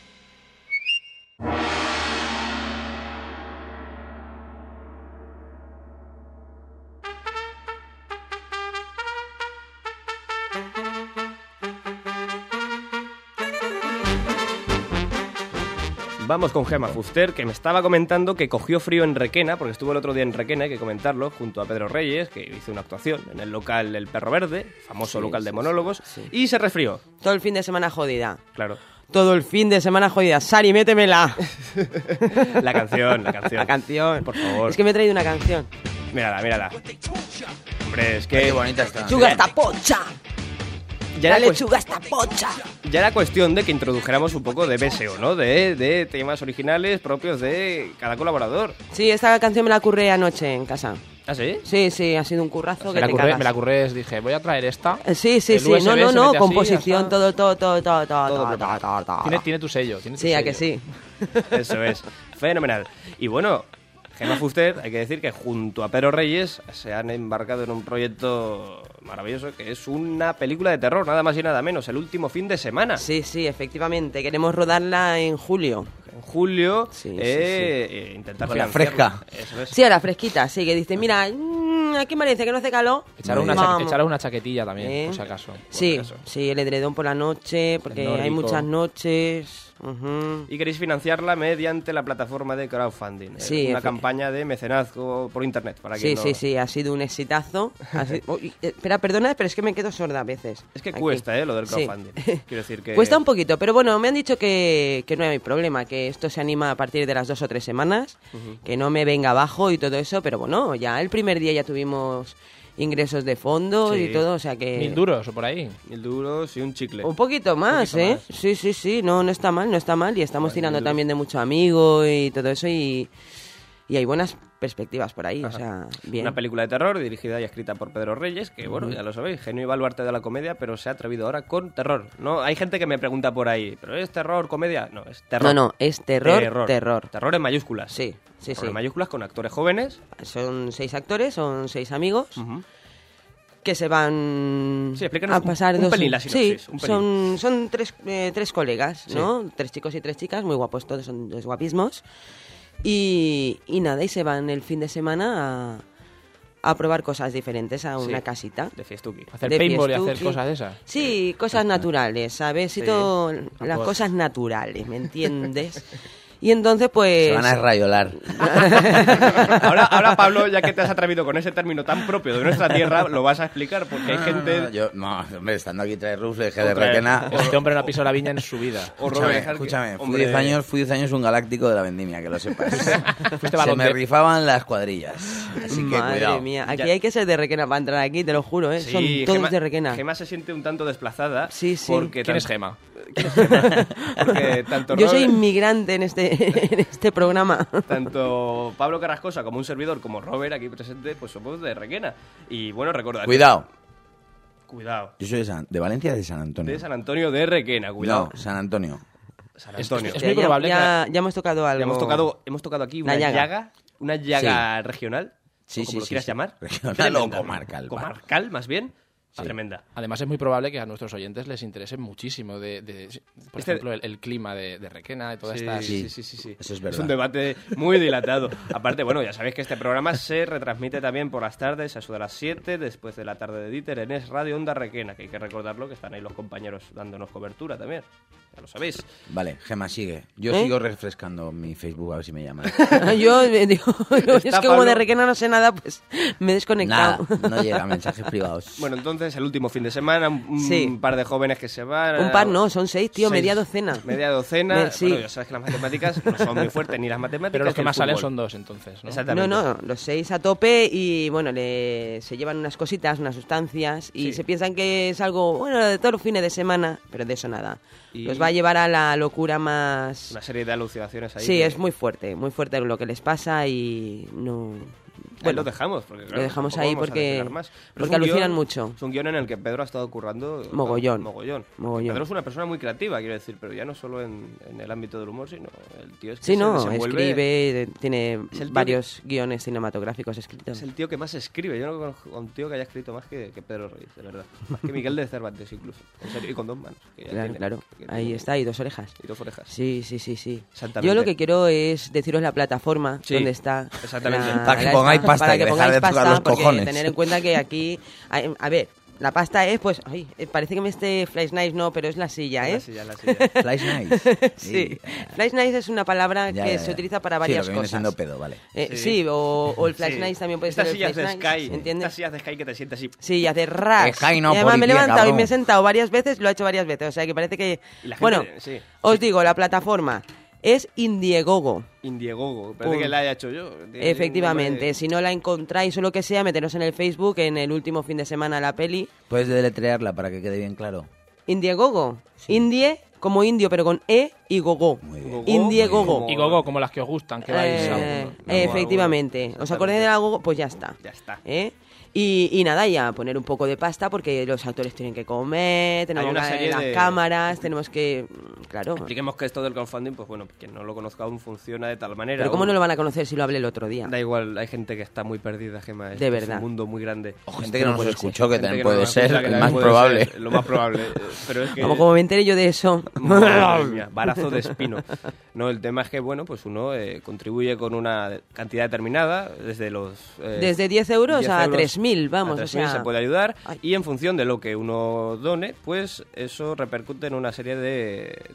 B: Vamos con Gemma Fuster, que me estaba comentando que cogió frío en Requena, porque estuvo el otro día en Requena, hay que comentarlo, junto a Pedro Reyes, que hizo una actuación en el local El Perro Verde, famoso
C: Sí,
B: local
C: sí,
B: de
C: sí,
B: monólogos,
C: sí.
B: y se resfrió.
C: Todo el fin de semana jodida.
B: Claro.
C: Todo el fin de semana jodida. Sari, métemela.
B: La canción, la canción.
C: La canción.
B: Por favor.
C: Es que me he traído una canción.
B: Mírala, mírala. Hombre, es que...
F: Qué bonita está.
C: ¡Chuga esta pocha!
B: Ya era,
C: ¡La
B: cuest-
C: lechuga esta pocha!
B: ya era cuestión de que introdujéramos un poco de B S O, ¿no? De, de temas originales propios de cada colaborador.
C: Sí, esta canción me la curré anoche en casa.
B: ¿Ah, sí?
C: Sí, sí, ha sido un currazo
D: Me
C: que
D: la,
C: te
D: curré,
C: cagas.
D: me la curré, dije, voy a traer esta.
C: Eh, Sí, sí,
D: El
C: sí.
D: U S B
C: No, no,
D: se
C: no.
D: mete así,
C: Composición,
D: ya está.
C: todo, todo, todo, todo, todo,
D: Todo
C: todo,
D: preparado.
C: todo, todo.
D: Tiene, tiene tu sello. Tiene tu
C: Sí, a
D: sello.
C: que sí.
B: Eso es. Fenomenal. Y bueno, Gemma Fuster, hay que decir que junto a Pedro Reyes se han embarcado en un proyecto maravilloso que es una película de terror, nada más y nada menos, el último fin de semana.
C: Sí, sí, efectivamente. Queremos rodarla en julio.
B: En julio,
C: Sí, sí,
B: eh, eh, intentar
F: Con la
B: financiarla.
F: fresca.
B: Eso es.
C: Sí, ahora fresquita, sí, que dice, mira, mmm, aquí parece que no hace calor.
D: Echar una,
C: Vamos.
D: cha- echar una chaquetilla también,
C: ¿Eh?
D: por si acaso. por
C: Sí,
D: si acaso.
C: sí, el edredón por la noche, porque
D: El
C: hay
D: nórdico.
C: muchas noches. Uh-huh.
B: Y queréis financiarla mediante la plataforma de crowdfunding.
C: Sí,
B: eh, una
C: efe-
B: campaña de mecenazgo por internet. Para
C: Sí,
B: quien no-
C: sí, sí, ha sido un exitazo. Ha sido- Uy, eh, espera, perdona, pero es que me quedo sorda a veces.
B: Es que
C: Aquí.
B: cuesta, ¿eh? Lo del
C: Sí.
B: crowdfunding. Quiero decir que...
C: Cuesta un poquito, pero bueno, me han dicho que, que no hay problema, que esto se anima a partir de las dos o tres semanas,
B: Ujú.
C: que no me venga abajo y todo eso, pero bueno, ya el primer día ya tuvimos ingresos de fondos
B: Sí.
C: y todo, o sea que...
N: Mil duros o por ahí.
B: Mil duros y un chicle.
C: Un poquito más,
B: poquito
C: ¿eh?
B: más.
C: Sí, sí, sí, no, no está mal, no está mal, y estamos
B: Bueno,
C: tirando
B: mil duros.
C: también de mucho amigo y todo eso, y, y hay buenas perspectivas por ahí,
B: Ajá.
C: o sea, bien.
B: Una película de terror dirigida y escrita por Pedro Reyes, que bueno,
C: Ujú.
B: ya lo sabéis, genio y baluarte de la comedia, pero se ha atrevido ahora con terror. No, hay gente que me pregunta por ahí, ¿pero es terror, comedia? No, es terror.
C: No, no, es terror,
B: terror.
C: terror.
B: Terror en mayúsculas.
C: Sí, sí,
B: Terror
C: sí.
B: en mayúsculas con actores jóvenes.
C: Son seis actores, son seis amigos.
B: Ujú.
C: Que se van
B: Sí, explícanos
C: a
B: un-
C: pasar
B: un
C: dos...
B: pelín la sinopsis,
C: sí,
B: un pelín.
C: son, son tres, eh, tres colegas,
B: Sí.
C: ¿no? Tres chicos y tres chicas, muy guapos todos, son dos guapismos. Y, y nada, y se van el fin de semana a, a probar cosas diferentes a una
B: Sí,
C: casita.
B: De fiestuki.
N: Hacer
C: De
N: paintball y
C: fiestuki.
N: hacer cosas de esas.
C: Sí, cosas naturales, ¿sabes? Y
B: Sí.
C: todo, las
F: Pues-
C: cosas naturales, ¿me entiendes? Y entonces, pues...
F: Se van a rayolar.
B: Ahora, ahora, Pablo, ya que te has atrevido con ese término tan propio de nuestra tierra, lo vas a explicar, porque hay gente...
F: No, yo, no, hombre, estando aquí trae Rufle, de
B: Otra vez.
F: Requena.
N: Este hombre no ha pisado la viña en su vida.
B: O
F: Escúchame,
B: Robert Harker.
F: escúchame, fui
B: Hombre.
F: diez años, fui diez años un galáctico de la vendimia, que lo sepas.
N: Fuiste
F: Se
N: balón
F: me
N: de-
F: rifaban las cuadrillas. Así que
C: Madre
F: cuidado.
C: mía, aquí
B: Ya-
C: hay que ser de Requena para entrar aquí, te lo juro, ¿eh?
B: Sí,
C: Son todos
B: Gema-
C: de Requena.
B: Gema se siente un tanto desplazada.
C: Sí, sí.
B: Porque
N: ¿Quién
B: tan-
N: es Gema?
B: ¿Quién es Gema? Porque tanto
C: Yo soy
B: Robert-
C: inmigrante en este, en este programa.
B: Tanto Pablo Carrascosa como un servidor como Robert aquí presente, pues somos de Requena. Y bueno, recordad.
F: Cuidado.
B: Cuidado.
F: Yo soy de, San- de Valencia, de San Antonio.
B: De San Antonio de Requena, cuidado.
F: No, San Antonio.
B: San
N: Es-
B: Antonio.
N: es
C: Hostia,
N: muy
C: ya,
N: probable
C: ya, ya hemos tocado algo.
B: Ya hemos tocado, hemos tocado aquí una
C: Una
B: llaga.
C: llaga.
B: una llaga regional,
F: Sí,
B: o como
F: sí,
B: lo
F: sí,
B: quieras
F: sí.
B: llamar.
F: Regional
B: Tremenda.
F: o comarcal, va.
B: Comarcal, más bien.
F: Sí.
B: Tremenda.
N: Además es muy probable que a nuestros oyentes les interese muchísimo de, de- por
B: Este-
N: ejemplo, el, el clima de, de Requena y todas
B: Sí,
N: estas...
B: sí, sí, sí, sí.
F: Eso es
B: Es
F: verdad.
B: un debate muy dilatado. Aparte, bueno, ya sabéis que este programa se retransmite también por las tardes, a eso de las siete, después de la tarde de Dieter, en Es Radio Onda Requena, que hay que recordarlo, que están ahí los compañeros dándonos cobertura también. Ya lo sabéis.
F: Vale, Gema, sigue. Yo
C: ¿Eh?
F: sigo refrescando mi Facebook a ver si me llaman.
C: Yo eh, digo, es que
B: Está
C: como de
B: Pablo-
C: Requena no sé nada, pues me he desconectado.
F: Nada, no llega, mensajes privados.
B: Bueno, entonces, el último fin de semana, un, un
C: Sí.
B: par de jóvenes que se van.
C: Un par no, son seis, tío,
B: Seis.
C: media docena.
B: Media docena.
C: Me- sí.
B: Bueno, ya sabes que las matemáticas no son muy fuertes, ni las matemáticas.
N: Pero los que
B: ni el
N: más salen
B: fútbol.
N: son dos, entonces, ¿no?
B: Exactamente.
C: No, no, los seis a tope y bueno, le, se llevan unas cositas, unas sustancias y
B: Sí.
C: se piensan que es algo, bueno, de todos los fines de semana, pero de eso nada.
B: Y-
C: Los va a llevar a la locura más...
B: Una serie de alucinaciones ahí.
C: Sí,
B: que-
C: es muy fuerte, muy fuerte lo que les pasa y no...
B: Ahí lo dejamos, porque claro,
C: lo dejamos
B: tampoco
C: ahí
B: vamos a
C: porque,
B: desvelar más. Pero
C: porque
B: es un
C: alucinan
B: guión-
C: mucho.
B: Es un guión en el que Pedro ha estado currando
C: Mogollón.
B: mogollón.
C: Mogollón.
B: Pedro es una persona muy creativa, quiero decir, pero ya no solo en, en el ámbito del humor, sino el tío es que
C: Sí,
B: se
C: no,
B: desenvuelve-
C: escribe, tiene
B: Es el tío
C: varios guiones cinematográficos escritos.
B: Es el tío que más escribe. Yo no conozco a un tío que haya escrito más que, que Pedro Reyes, de verdad. Más que Miguel de Cervantes, incluso. En serio, y con dos manos. que ya
C: Claro,
B: tiene-
C: claro.
B: que
C: Ahí
B: tiene-
C: está, y dos orejas.
B: Y dos orejas.
C: Sí, sí, sí, sí.
B: Exactamente.
C: Yo lo que quiero es deciros la plataforma
B: Sí,
C: donde está.
B: exactamente.
C: la-
F: Para que
C: la
F: pongáis
C: esta,
F: pasta,
C: para
F: hay
C: que
F: que dejar
C: pongáis
F: de tocar
C: pasta,
F: los
C: porque
F: cojones.
C: tener en cuenta que aquí, a, a ver, la pasta es, pues, ay, eh, parece que me esté Flash Nice, no, pero es la silla, ¿eh?
B: La silla, la silla.
F: Flash nice.
C: Sí. Flash Nice es una palabra
F: Ya,
C: que
F: ya,
C: se
F: ya.
C: utiliza para
F: Sí,
C: varias
F: lo que viene
C: cosas.
F: siendo pedo, vale.
C: Eh,
B: Sí.
C: sí, o, o el Flash
B: Sí.
C: Nice también puede
B: Estas
C: ser el
B: sillas
C: Flash
B: de
C: Nice,
B: Sky.
C: ¿entiendes?
B: Estas sillas de Sky que te sientes así.
C: Sí, y hace ras.
F: Sky no,
C: y además me he
F: policía,
C: levantado y
F: cabrón.
C: me he sentado varias veces, lo he hecho varias veces. O sea que parece que...
B: Y la gente-
C: Bueno,
B: sí.
C: os digo, la plataforma es Indiegogo.
B: Indiegogo. Parece
C: Pum.
B: que la haya hecho yo. Tiene
C: Efectivamente,
B: un nombre-
C: si no la encontráis o lo que sea, meteros en el Facebook en el último fin de semana la peli.
F: Puedes deletrearla para que quede bien claro.
C: Indiegogo. Indie como indio, pero con E y gogo.
F: Muy bien.
B: Gogo,
C: Indiegogo.
B: muy
N: Y gogo, como las que os gustan, que vais
C: Eh,
N: a...
C: eh, efectivamente. ¿Os
B: Exactamente.
C: acordáis de la gogo? Pues ya está.
B: Ya está.
C: ¿Eh? Y, y nada, ya poner un poco de pasta porque los actores tienen que comer, tenemos
B: una
C: que
B: serie
C: las
B: de-
C: cámaras, tenemos que... Claro.
B: Expliquemos que esto del crowdfunding, pues bueno, quien no lo conozca aún funciona de tal manera.
C: Pero ¿cómo
B: aún-
C: no lo van a conocer si lo hablé el otro día?
B: Da igual, hay gente que está muy perdida, Gema. Es,
C: De
B: es
C: verdad.
B: un mundo muy grande.
F: O gente que no nos
C: puede
F: escuchó, que
B: Gente
F: también
B: que no
F: puede
B: nos
F: ser
B: escucha, que
F: el
B: también
F: más
B: puede
F: probable.
B: ser lo más probable. eh, Pero es que...
C: Como, como me entere yo de eso...
B: Madre mía, barazo de espino. No, el tema es que, bueno, pues uno eh, contribuye con una cantidad determinada, desde los... eh,
C: Desde diez euros
B: diez
C: a
B: euros
C: tres mil, vamos,
B: a
C: o
B: tres mil
C: sea...
B: se puede ayudar
C: Ay.
B: y en función de lo que uno done, pues eso repercute en una serie de, de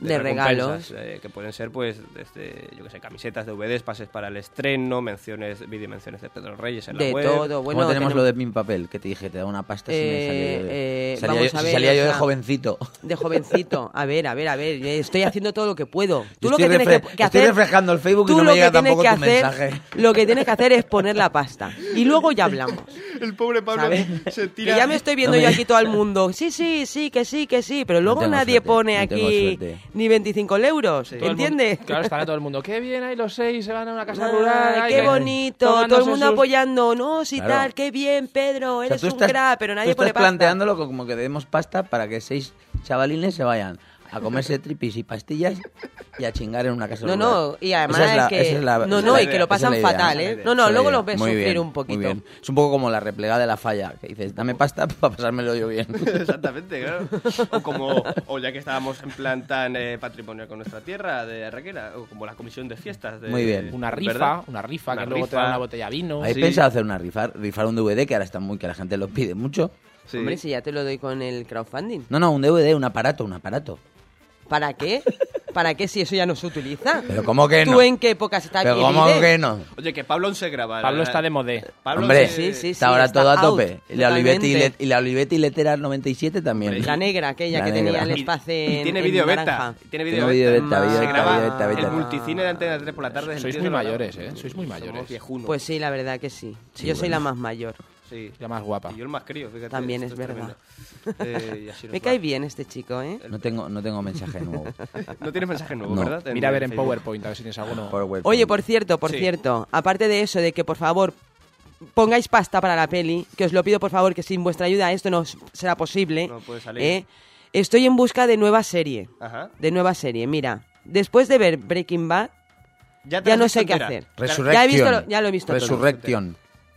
C: De
B: recompensas,
C: regalos.
B: eh, que pueden ser, pues, desde, yo que sé, camisetas de D V Ds, pases para el estreno, menciones, vídeo menciones de Pedro Reyes en la
C: De
B: web.
C: todo, bueno.
F: ¿Cómo tenemos,
C: tenemos
F: lo de Pin Papel? Que te dije, te da una pasta si me
C: Eh,
F: salía yo de,
C: eh,
F: salía
C: vamos
F: yo,
C: a
F: si
C: ver,
F: salía yo
C: o
F: de
C: sea,
F: jovencito.
C: De jovencito. A ver, a ver, a ver. Estoy haciendo todo lo que puedo. Tú
F: Yo
C: lo que
F: estoy
C: tienes
F: refre-
C: que, que
F: estoy
C: hacer.
F: refrescando el Facebook y
C: tú
F: no me
C: lo que
F: llega
C: tienes
F: tampoco
C: que
F: tu
C: hacer,
F: mensaje.
C: Lo que tienes que hacer es poner la pasta. Y luego ya hablamos.
B: El pobre Pablo
C: ¿sabes?
B: se
C: Que
B: tira...
C: ya me estoy viendo
F: No me-
C: yo aquí todo el mundo. Sí, sí, sí, que sí, que sí. Pero luego
F: tengo
C: nadie
F: suerte,
C: pone
F: no tengo
C: aquí
F: suerte.
C: ni veinticinco euros.
N: Todo el mundo-
C: ¿Entiendes?
N: Claro, estará todo el mundo. Qué bien, ahí los seis se van a una casa
C: Ay,
N: rural. ay,
C: qué
N: que-
C: bonito, todo
N: tomándose
C: el mundo
N: sus-
C: apoyando, no, sí
F: Claro.
C: tal, qué bien, Pedro,
F: O sea,
C: eres
F: tú
C: un
F: estás-
C: crack, pero
F: tú
C: nadie
F: estás
C: pone pasta.
F: planteándolo como que demos pasta para que seis chavalines se vayan a comerse tripis y pastillas y a chingar en una casa
C: No,
F: rural.
C: no, y además
F: Esa es la-
C: que
F: esa es la-
C: no,
F: esa es
C: no,
F: la
C: y que
F: idea,
C: lo
F: esa es
C: pasan
F: la idea,
C: fatal,
F: esa es la
C: ¿eh?
F: idea,
C: No,
F: esa
C: no,
F: es la
C: luego
F: idea.
C: los ves
F: Muy
C: sufrir
F: bien,
C: un poquito.
F: Muy bien. Es un poco como la replegada de la falla, que dices, dame pasta para pasármelo yo bien.
B: Exactamente, claro. O como, o ya que estábamos en plan tan eh, patrimonial con nuestra tierra de Requena, o como la comisión de fiestas. De,
F: Muy bien.
N: Una rifa,
B: ¿verdad?
N: una rifa,
B: Una
N: que luego te
B: rifa.
N: dan una botella de vino.
F: ¿Habéis
B: Sí.
F: pensado hacer una rifa? Rifar un D V D que ahora está muy, que la gente lo pide mucho.
B: Sí.
C: Hombre, si ya te lo doy con el crowdfunding.
F: No, no, un D V D, un aparato, un aparato.
C: ¿Para qué? ¿Para qué si eso ya no se utiliza?
F: Pero ¿cómo que no?
C: ¿Tú en qué épocas estás
F: Pero
C: bien,
F: ¿cómo
C: Ide?
F: que no?
B: Oye, que Pablo aún se graba.
N: Pablo
B: la-
N: está de modé.
B: Pablo
F: Hombre,
B: se-
C: sí, sí,
F: está ahora
C: está
F: todo a
C: out,
F: tope. Y la Olivetti, y,
C: totalmente.
F: le- y la Olivetti Letera noventa y siete también.
C: La negra, aquella
F: La
C: que
F: negra.
C: tenía el
B: Y-
C: espacio
B: y
C: en,
B: tiene
C: en
B: vídeo
C: naranja.
B: beta. Tiene vídeo
F: Tengo
B: beta.
F: vídeo beta, vídeo
B: Se
F: beta,
B: graba
F: vídeo beta, beta.
B: el multicine de Antena tres por la tarde.
N: Sois
B: el
N: muy
B: tío se lo
N: mayores,
B: graba.
N: ¿eh? Sois muy mayores.
B: Somos viejunos.
C: Pues sí, la verdad que sí.
F: Sí,
C: Yo soy
F: bueno.
C: la más mayor.
B: Sí.
N: La más guapa.
B: Y yo el más crío, fíjate.
C: También
B: esto
C: es verdad.
B: tremendo. Eh, y así nos
C: Me
B: va.
C: cae bien este chico, ¿eh?
F: No tengo, no tengo mensaje nuevo.
B: No tienes mensaje nuevo,
F: No.
B: ¿verdad?
N: Mira a ver en
B: Facebook.
N: PowerPoint, a ver si tienes alguno.
F: PowerPoint.
C: Oye, por cierto, por
B: Sí.
C: cierto, aparte de eso, de que por favor pongáis pasta para la peli, que os lo pido por favor, que sin vuestra ayuda esto no s- será posible.
B: No puede salir.
C: ¿eh? Estoy en busca de nueva serie.
B: Ajá.
C: De nueva serie. Mira, después de ver Breaking Bad,
B: Ya, te
C: ya
B: has
C: no
B: visto
C: sé qué
B: entera.
C: hacer.
F: Resurrection.
C: Ya he visto lo- ya lo he visto todo.
F: Resurrection.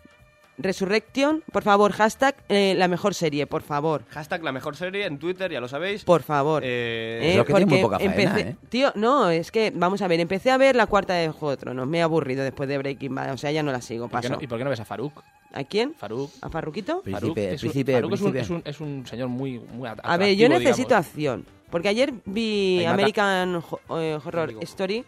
C: Resurrection, por favor, hashtag eh, la mejor serie, por favor.
B: Hashtag la mejor serie en Twitter, ya lo sabéis.
C: Por favor.
B: Eh,
C: ¿Eh?
F: Creo que tiene muy
C: Porque
F: poca faena,
C: empecé,
F: ¿eh?
C: Tío, no, es que, vamos a ver, empecé a ver la cuarta de Juego de Tronos, me he aburrido después de Breaking Bad, o sea, ya no la sigo,
N: ¿Por qué
C: paso.
N: no- ¿Y por qué no ves a Faruk?
C: ¿A quién?
N: Faruk.
C: ¿A Farruquito?
F: Príncipe,
N: Faruk es un-
F: príncipe,
N: Faruk es un-
F: príncipe.
N: es un, es un señor muy, muy at-
C: A ver, yo
N: atractivo,
C: necesito
N: digamos.
C: acción, porque ayer vi
N: Ahí mata-
C: American Ho- eh, Horror
B: Amigo.
C: Story,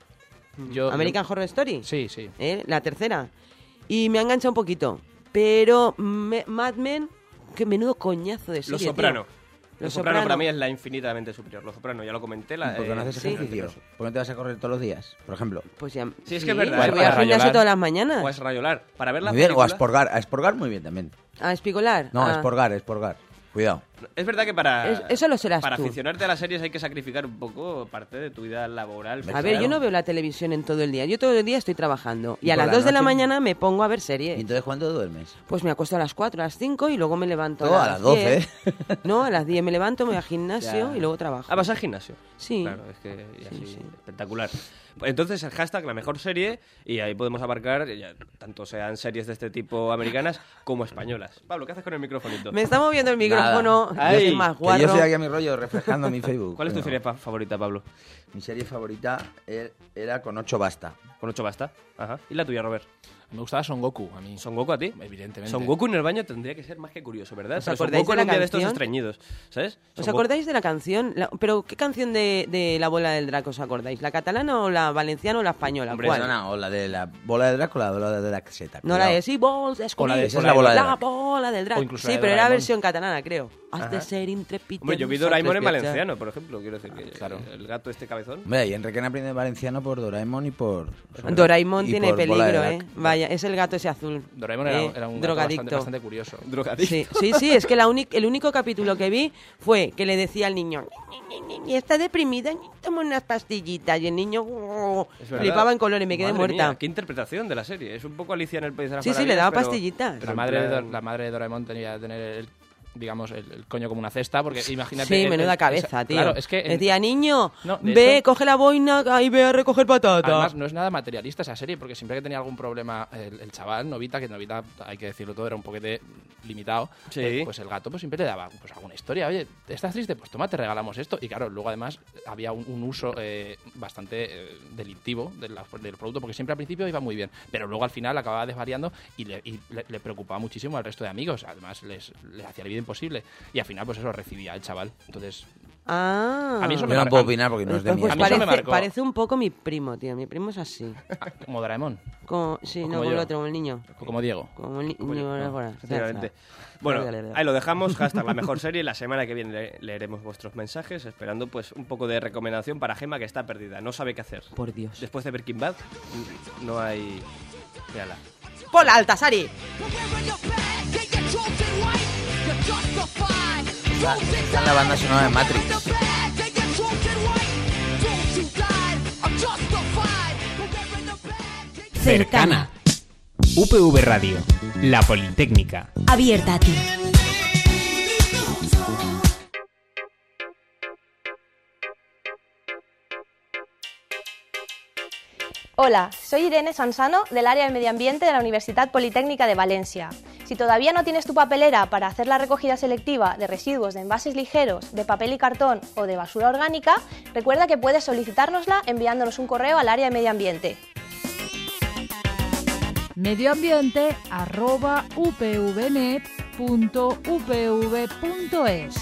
N: Yo-
C: American Horror Story,
N: Sí, sí.
C: ¿eh? La tercera, y me ha enganchado un poquito, pero me- Mad Men, qué menudo coñazo de serie,
B: Los
C: tío.
B: Soprano.
C: Los
B: Los Soprano para
C: Soprano.
B: mí es la infinitamente superior. Los Soprano, ya lo comenté. La,
F: ¿Por qué no
B: eh,
F: haces
B: sí,
F: ejercicio?
B: maravilloso.
F: ¿Por qué no te vas a correr todos los días, por ejemplo?
C: Pues ya,
B: Sí, es que es verdad.
C: pues
B: ¿eh?
C: voy al
N: Para
C: gimnasio
N: rayolar.
C: todas las mañanas.
B: O a esrayolar. Para ver la
F: Muy bien, o a
B: película-
F: esporgar. A esporgar muy bien también.
C: ¿A espigolar?
F: No, a
C: Ah.
F: esporgar, a esporgar. Cuidado.
B: Es verdad que para,
C: Es- eso lo serás
B: para
C: tú.
B: aficionarte a las series hay que sacrificar un poco parte de tu vida laboral.
C: A ver, yo no veo la televisión en todo el día. Yo todo el día estoy trabajando. Y a
F: por
C: las
F: la
C: dos de la
F: noche?
C: mañana me pongo a ver
F: ¿Y
C: series.
F: entonces cuándo duermes?
C: Pues me acuesto a las cuatro, a las cinco y luego me levanto
F: Todo
C: a
F: a
C: las
F: las doce,
C: diez. No, a las diez me levanto, me voy al gimnasio
F: Ya.
C: y luego trabajo.
B: Ah, vas al gimnasio.
C: Sí.
B: Claro, es que y así,
C: sí.
B: espectacular. Entonces el hashtag la mejor serie y ahí podemos abarcar ya, tanto sean series de este tipo americanas como españolas. Pablo, ¿qué haces con el microfonito?
C: Me está moviendo el micrófono.
F: Nada.
C: Yo
B: Ay,
C: soy más
F: Que
C: guarro.
F: yo estoy aquí a mi rollo refrescando mi Facebook.
B: ¿Cuál es tu
F: Pero
B: serie pa- favorita, Pablo?
F: Mi serie favorita er- era Con ocho basta.
B: Con ocho basta. Ajá. ¿Y la tuya, Robert?
N: Me gustaba Son Goku, a mí.
B: ¿Son Goku a ti?
N: Evidentemente.
B: Son Goku en el baño tendría que ser más que curioso, ¿verdad?
C: ¿Os
B: Pero Son
C: acordáis
B: Goku
C: de
B: en
C: la
B: un día de estos
C: canción?
B: estreñidos, ¿sabes?
C: ¿Os
B: Son Goku-
C: acordáis de la canción? La- ¿Pero qué canción de, de La Bola del Draco os acordáis? ¿La catalana o la valenciana o la española?
F: Hombre,
C: ¿Cuál?
F: Perdona, o la de la bola de Draco o la bola de la caseta.
C: No la
F: Cuidado.
C: de sí, bols de
F: O la de-
C: escolar.
F: esa es la bola de
C: La
F: Draco.
C: bola del Draco.
N: O incluso
C: Sí,
N: la de
C: pero era
N: Doraemon.
C: versión catalana, creo. Has de
B: Ajá.
C: ser intrépido.
B: Hombre, yo vi
C: no
B: Doraemon en
C: sabes
B: valenciano, por ejemplo. Quiero decir que
N: Claro.
B: el gato este cabezón.
F: Hombre, y Enrique aprende valenciano por Doraemon y por...
C: Doraemon
F: y
C: tiene
F: por Bola de
C: peligro, ¿eh?
F: Draco.
C: Vaya, es el gato ese azul.
N: Doraemon era,
C: ¿eh?
N: era un gato
C: drogadicto.
N: bastante, bastante curioso.
B: Drogadicto.
C: Sí, sí, sí, es que la uni- el único capítulo que vi fue que le decía al niño, "Ni, ni, ni, está deprimida, ni, toma unas pastillitas", y el niño oh,
B: Es verdad.
C: flipaba en colores, me quedé
B: Madre
C: muerta.
B: mía, qué interpretación de la serie. Es un poco Alicia en el País de las
C: Sí, sí, le
B: Maravillas,
C: daba
B: pero-
C: pastillitas.
B: pero
N: La
B: en
N: madre, de,
B: plan-
N: Do- la madre de Doraemon tenía que tener el, digamos, el, el coño como una cesta, porque imagínate...
C: Sí,
N: el-
C: menuda
N: el-
C: cabeza,
N: esa-
C: tío.
N: Claro, es que... en-
C: Decía, niño,
N: No, de
C: ve,
N: hecho-
C: coge la boina y ve a recoger patata.
N: Además, no es nada materialista esa serie, porque siempre que tenía algún problema el, el chaval, Novita, que Novita, hay que decirlo todo, era un poquete limitado,
B: Sí.
N: eh, pues el gato pues siempre le daba pues alguna historia. Oye, ¿estás triste? Pues toma, te regalamos esto. Y claro, luego además había un, un uso eh, bastante eh, delictivo de la- del producto, porque siempre al principio iba muy bien, pero luego al final acababa desvariando y le, y le- le preocupaba muchísimo al resto de amigos. Además, les, les hacía la vida imposible. Y al final, pues eso, recibía el chaval. Entonces...
C: Ah.
N: A mí eso me
F: Yo no
N: marca.
F: puedo opinar porque no es de mi
C: Pues
N: A mí eso me
C: parece,
N: marcó.
C: parece un poco mi primo, tío. Mi primo es así.
N: Como Doraemon.
C: Como, sí,
N: O
C: no,
N: como
C: como el
N: yo.
C: otro, como el niño.
N: O como Diego.
C: Como el ni-
N: Como yo,
C: niño.
N: no,
C: bueno,
B: efectivamente.
C: ya
B: Bueno,
C: está. Dale, dale,
B: ahí lo dejamos, hashtag la mejor serie. La semana que viene le- leeremos vuestros mensajes, esperando pues un poco de recomendación para Gema, que está perdida, no sabe qué hacer.
C: Por Dios.
B: Después de Breaking Bad, no hay... Mírala.
C: ¡Pola, Altasari!
F: Está, está en la banda sonora de Matrix.
G: Cercana. U P V Radio, la Politécnica.
K: Abierta a ti.
O: Hola, soy Irene Sansano del área de Medio Ambiente de la Universidad Politécnica de Valencia. Si todavía no tienes tu papelera para hacer la recogida selectiva de residuos de envases ligeros, de papel y cartón o de basura orgánica, recuerda que puedes solicitárnosla enviándonos un correo al área de Medio Ambiente.
L: medioambiente arroba upvnet punto upv punto es.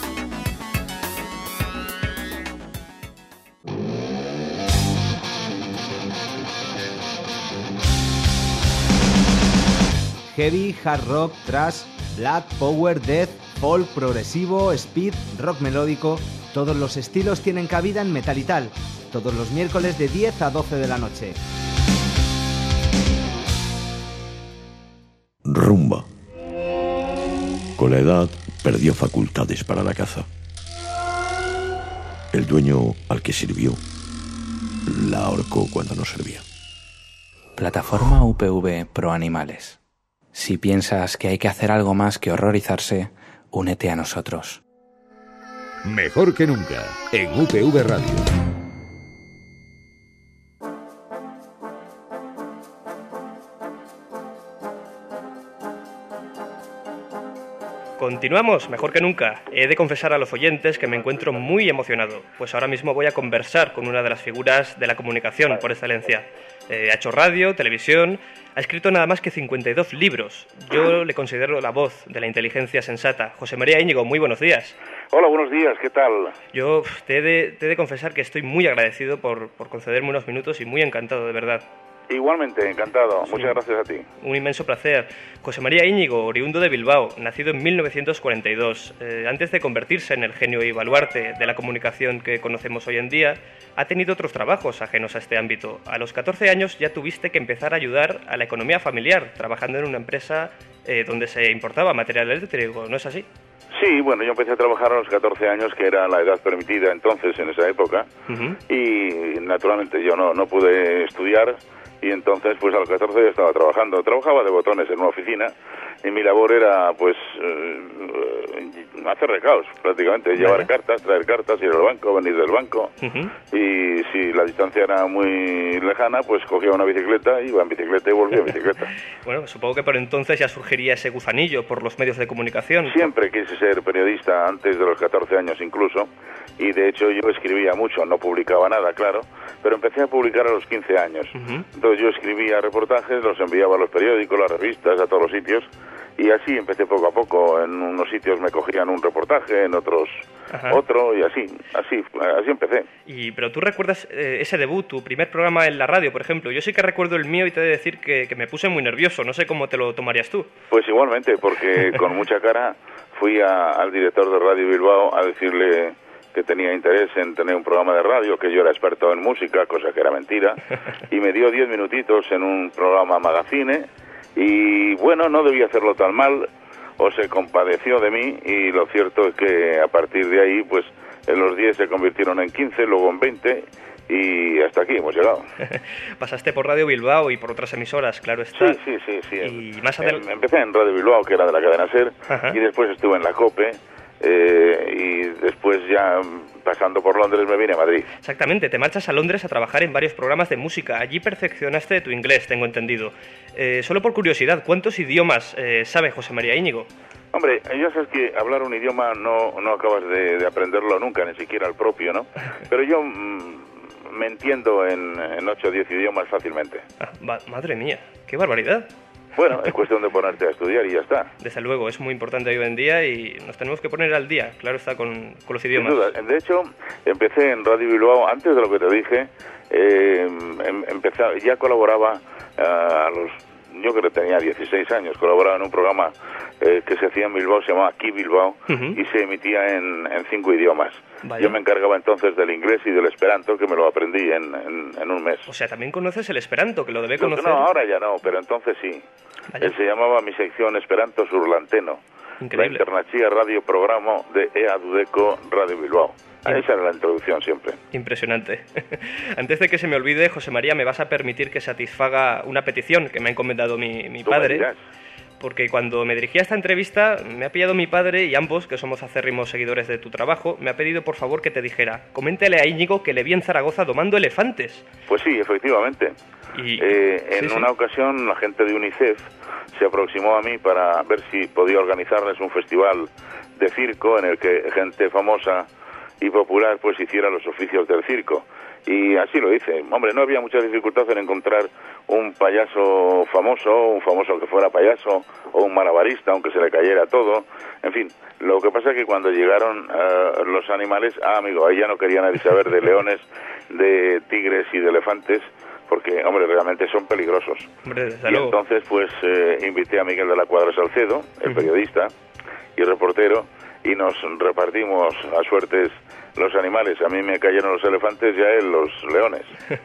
M: Heavy, hard rock, thrash, black, power, death, folk, progresivo, speed, rock melódico. Todos los estilos tienen cabida en Metal y Tal. Todos los miércoles de diez a doce de la noche.
P: Rumba. Con la edad perdió facultades para la caza. El dueño al que sirvió la ahorcó cuando no servía.
Q: Plataforma U P V Pro Animales. Si piensas que hay que hacer algo más que horrorizarse, únete a nosotros.
A: Mejor que nunca, en U P V Radio.
B: Continuamos, mejor que nunca. He de confesar a los oyentes que me encuentro muy emocionado, pues ahora mismo voy a conversar con una de las figuras de la comunicación por excelencia. Eh, ha hecho radio, televisión, ha escrito nada más que cincuenta y dos libros. Yo le considero la voz de la inteligencia sensata. José María Íñigo, muy buenos días.
R: Hola, buenos días, ¿qué tal?
B: Yo pf, te he de, te he de confesar que estoy muy agradecido por, por concederme unos minutos y muy encantado, de verdad.
R: Igualmente, encantado. Muchas gracias a ti.
B: Un inmenso placer. José María Íñigo, oriundo de Bilbao, nacido en mil novecientos cuarenta y dos. Eh, antes de convertirse en el genio y baluarte de la comunicación que conocemos hoy en día, ha tenido otros trabajos ajenos a este ámbito. A los catorce años ya tuviste que empezar a ayudar a la economía familiar, trabajando en una empresa eh, donde se importaba material eléctrico, ¿no es así?
R: Sí, bueno, yo empecé a trabajar a los catorce años, que era la edad permitida entonces, en esa época,
B: Uh-huh.
R: y naturalmente yo no, no pude estudiar, y entonces pues a los catorce ya estaba trabajando. Trabajaba de botones en una oficina, y mi labor era pues eh, eh, hacer recados prácticamente, llevar
B: Vaya.
R: cartas, traer cartas, ir al banco, venir del banco,
B: Uh-huh.
R: y si la distancia era muy lejana, pues cogía una bicicleta, iba en bicicleta y volvía en bicicleta.
B: Bueno, supongo que por entonces ya surgiría ese gusanillo por los medios de comunicación.
R: Siempre quise ser periodista, antes de los catorce años incluso, y de hecho yo escribía mucho, no publicaba nada, claro, pero empecé a publicar a los quince años.
B: Uh-huh.
R: Entonces yo escribía reportajes, los enviaba a los periódicos, las revistas, a todos los sitios, y así empecé poco a poco. En unos sitios me cogían un reportaje, en otros
B: Ajá.
R: otro, y así, así, así empecé.
B: Y, pero tú recuerdas eh, ese debut, tu primer programa en la radio, por ejemplo. Yo sí que recuerdo el mío y te he de decir que, que me puse muy nervioso. No sé cómo te lo tomarías tú.
R: Pues igualmente, porque con mucha cara fui a- al director de Radio Bilbao a decirle que tenía interés en tener un programa de radio, que yo era experto en música, cosa que era mentira, y me dio diez minutitos en un programa magazine, y bueno, no debía hacerlo tan mal, o se compadeció de mí, y lo cierto es que a partir de ahí, pues en los diez se convirtieron en quince, luego en veinte, y hasta aquí hemos llegado.
B: Pasaste por Radio Bilbao y por otras emisoras, claro está.
R: Sí, sí, sí. sí.
B: Y más
R: Em-
B: adelante...
R: Empecé en Radio Bilbao, que era de la cadena SER,
B: Ajá.
R: y después estuve en la COPE, eh, y después ya mm, pasando por Londres me vine a Madrid.
B: Exactamente, te marchas a Londres a trabajar en varios programas de música. Allí perfeccionaste tu inglés, tengo entendido. Eh, solo por curiosidad, ¿cuántos idiomas eh, sabe José María Íñigo?
R: Hombre, ya sabes que hablar un idioma no, no acabas de, de aprenderlo nunca, ni siquiera el propio, ¿no? Pero yo mm, me entiendo en, en ocho o diez idiomas fácilmente.
B: Ah, va- madre mía, qué barbaridad.
R: Bueno, es cuestión de ponerte a estudiar y ya está.
B: Desde luego, es muy importante hoy en día y nos tenemos que poner al día, claro está, con, con los idiomas.
R: Sin duda. De hecho, empecé en Radio Bilbao, antes de lo que te dije, eh, em, empecé, ya colaboraba uh, a los... Yo creo que tenía dieciséis años, colaboraba en un programa eh, que se hacía en Bilbao, se llamaba Aquí Bilbao, uh-huh. y se emitía en, en cinco idiomas. Vaya. Yo me encargaba entonces del inglés y del esperanto, que me lo aprendí en, en, en un mes.
B: O sea, también conoces el esperanto, que lo debe conocer.
R: No, ahora ya no, pero entonces sí. Vaya. Se llamaba mi sección Esperanto Surlanteno.
B: Increíble.
R: La Internachía Radio Programa de E A Dudeco Radio Bilbao. Esa era la introducción siempre.
B: Impresionante. Antes de que se me olvide, José María, me vas a permitir que satisfaga una petición que me ha encomendado mi, mi padre. Porque cuando me dirigí a esta entrevista, me ha pillado mi padre y ambos, que somos acérrimos seguidores de tu trabajo, me ha pedido por favor que te dijera, coméntale a Íñigo que le vi en Zaragoza domando elefantes.
R: Pues sí, efectivamente. Y, eh, en sí, una sí. ocasión la gente de UNICEF se aproximó a mí para ver si podía organizarles un festival de circo en el que gente famosa y popular pues hiciera los oficios del circo, y así lo hice. Hombre, no había mucha dificultad en encontrar un payaso famoso, un famoso que fuera payaso, o un malabarista, aunque se le cayera todo, en fin. Lo que pasa es que cuando llegaron uh, los animales, ah, amigo, ahí ya no quería nadie saber de leones, de tigres y de elefantes, porque, hombre, realmente son peligrosos.
B: Hombre,
R: y entonces, pues, eh, invité a Miguel de la Cuadra Salcedo, el uh-huh. periodista y reportero, y nos repartimos a suertes los animales. A mí me cayeron los elefantes y a él los leones.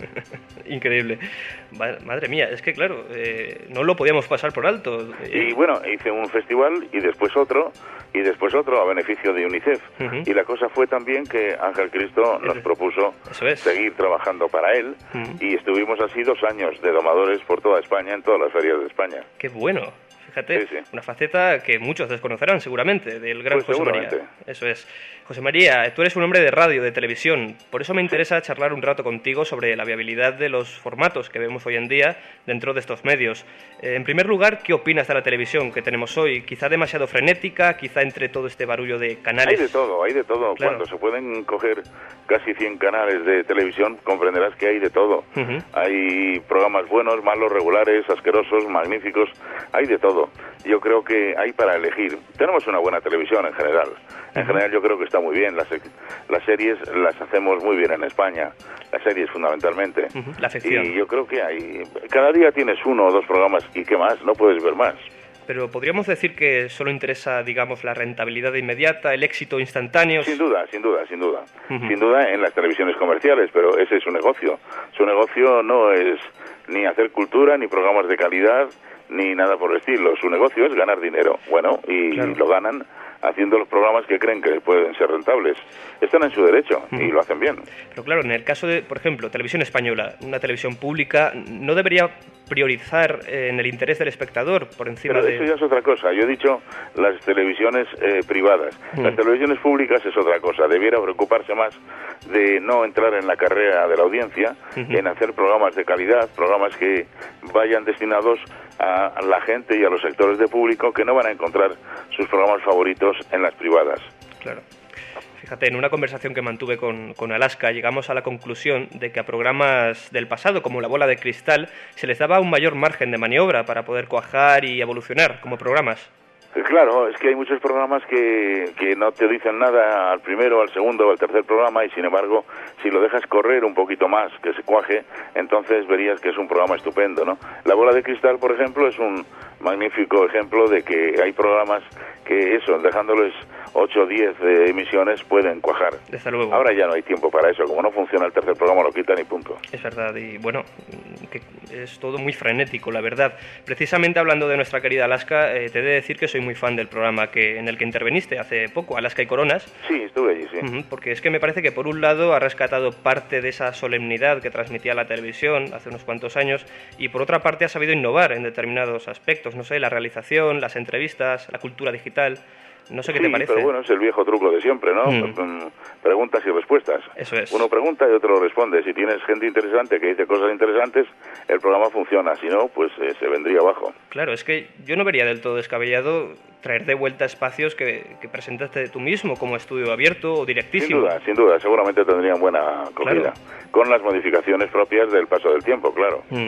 B: Increíble. Madre mía, es que claro, eh, no lo podíamos pasar por alto.
R: Y bueno, hice un festival y después otro, y después otro a beneficio de UNICEF. Uh-huh. Y la cosa fue también que Ángel Cristo nos propuso
B: es.
R: seguir trabajando para él, uh-huh. y estuvimos así dos años de domadores por toda España, en todas las ferias de España.
B: ¡Qué bueno! Fíjate,
R: sí, sí.
B: Una faceta que muchos desconocerán seguramente, del gran
R: pues
B: José María. Eso es. José María, tú eres un hombre de radio, de televisión, por eso me interesa charlar un rato contigo sobre la viabilidad de los formatos que vemos hoy en día dentro de estos medios. Eh, en primer lugar, ¿qué opinas de la televisión que tenemos hoy? Quizá demasiado frenética, quizá entre todo este barullo de canales.
R: Hay de todo, hay de todo. Claro. Cuando se pueden coger casi cien canales de televisión, comprenderás que hay de todo. Uh-huh. Hay programas buenos, malos, regulares, asquerosos, magníficos, hay de todo. Yo creo que hay para elegir. Tenemos una buena televisión en general. En general yo creo que está muy bien. Las, las series las hacemos muy bien en España. Las series fundamentalmente.
B: Uh-huh. La ficción.
R: Y yo creo que hay... Cada día tienes uno o dos programas y ¿qué más? No puedes ver más.
B: Pero podríamos decir que solo interesa, digamos, la rentabilidad inmediata, el éxito instantáneo.
R: Sin duda, sin duda, sin duda. Uh-huh. Sin duda en las televisiones comerciales, pero ese es su negocio. Su negocio no es ni hacer cultura, ni programas de calidad, ni nada por el estilo. Su negocio es ganar dinero. Bueno, y claro. lo ganan haciendo los programas que creen que pueden ser rentables. Están en su derecho y lo hacen bien.
B: Pero claro, en el caso de, por ejemplo, Televisión Española, una televisión pública, ¿no debería priorizar eh, en el interés del espectador por encima
R: Pero
B: de...?
R: eso ya es otra cosa. Yo he dicho las televisiones eh, privadas. Mm. Las televisiones públicas es otra cosa. Debiera preocuparse más de no entrar en la carrera de la audiencia, uh-huh. en hacer programas de calidad, programas que vayan destinados a la gente y a los sectores de público que no van a encontrar sus programas favoritos en las privadas.
B: Claro. Fíjate, en una conversación que mantuve con, con Alaska llegamos a la conclusión de que a programas del pasado, como La Bola de Cristal, se les daba un mayor margen de maniobra para poder cuajar y evolucionar como programas.
R: Claro, es que hay muchos programas que, que no te dicen nada al primero, al segundo o al tercer programa, y sin embargo, si lo dejas correr un poquito más, que se cuaje, entonces verías que es un programa estupendo, ¿no? La Bola de Cristal, por ejemplo, es un magnífico ejemplo de que hay programas que eso, dejándoles ocho o diez eh, emisiones, pueden cuajar.
B: Desde luego.
R: Ahora ya no hay tiempo para eso, como no funciona el tercer programa lo quitan y punto.
B: Es verdad, y bueno, que es todo muy frenético, la verdad. Precisamente hablando de nuesra querida Alaska, eh, te he de decir que soy muy fan del programa que en el que interveniste hace poco, Alaska y Coronas.
R: Sí, estuve allí, sí.
B: Uh-huh, porque es que me parece que por un lado ha rescatado parte de esa solemnidad que transmitía la televisión hace unos cuantos años, y por otra parte ha sabido innovar en determinados aspectos, no sé, la realización, las entrevistas, la cultura digital. No sé qué
R: sí,
B: te parece.
R: Pero bueno, es el viejo truco de siempre, ¿no? Mm. Preguntas y respuestas.
B: Eso es.
R: Uno pregunta y otro responde. Si tienes gente interesante que dice cosas interesantes, el programa funciona. Si no, pues eh, se vendría abajo.
B: Claro, es que yo no vería del todo descabellado traer de vuelta espacios que, que presentaste tú mismo, como Estudio Abierto o Directísimo.
R: Sin duda, sin duda. Seguramente tendrían buena acogida. Claro. Con las modificaciones propias del paso del tiempo, claro.
B: Mm. Es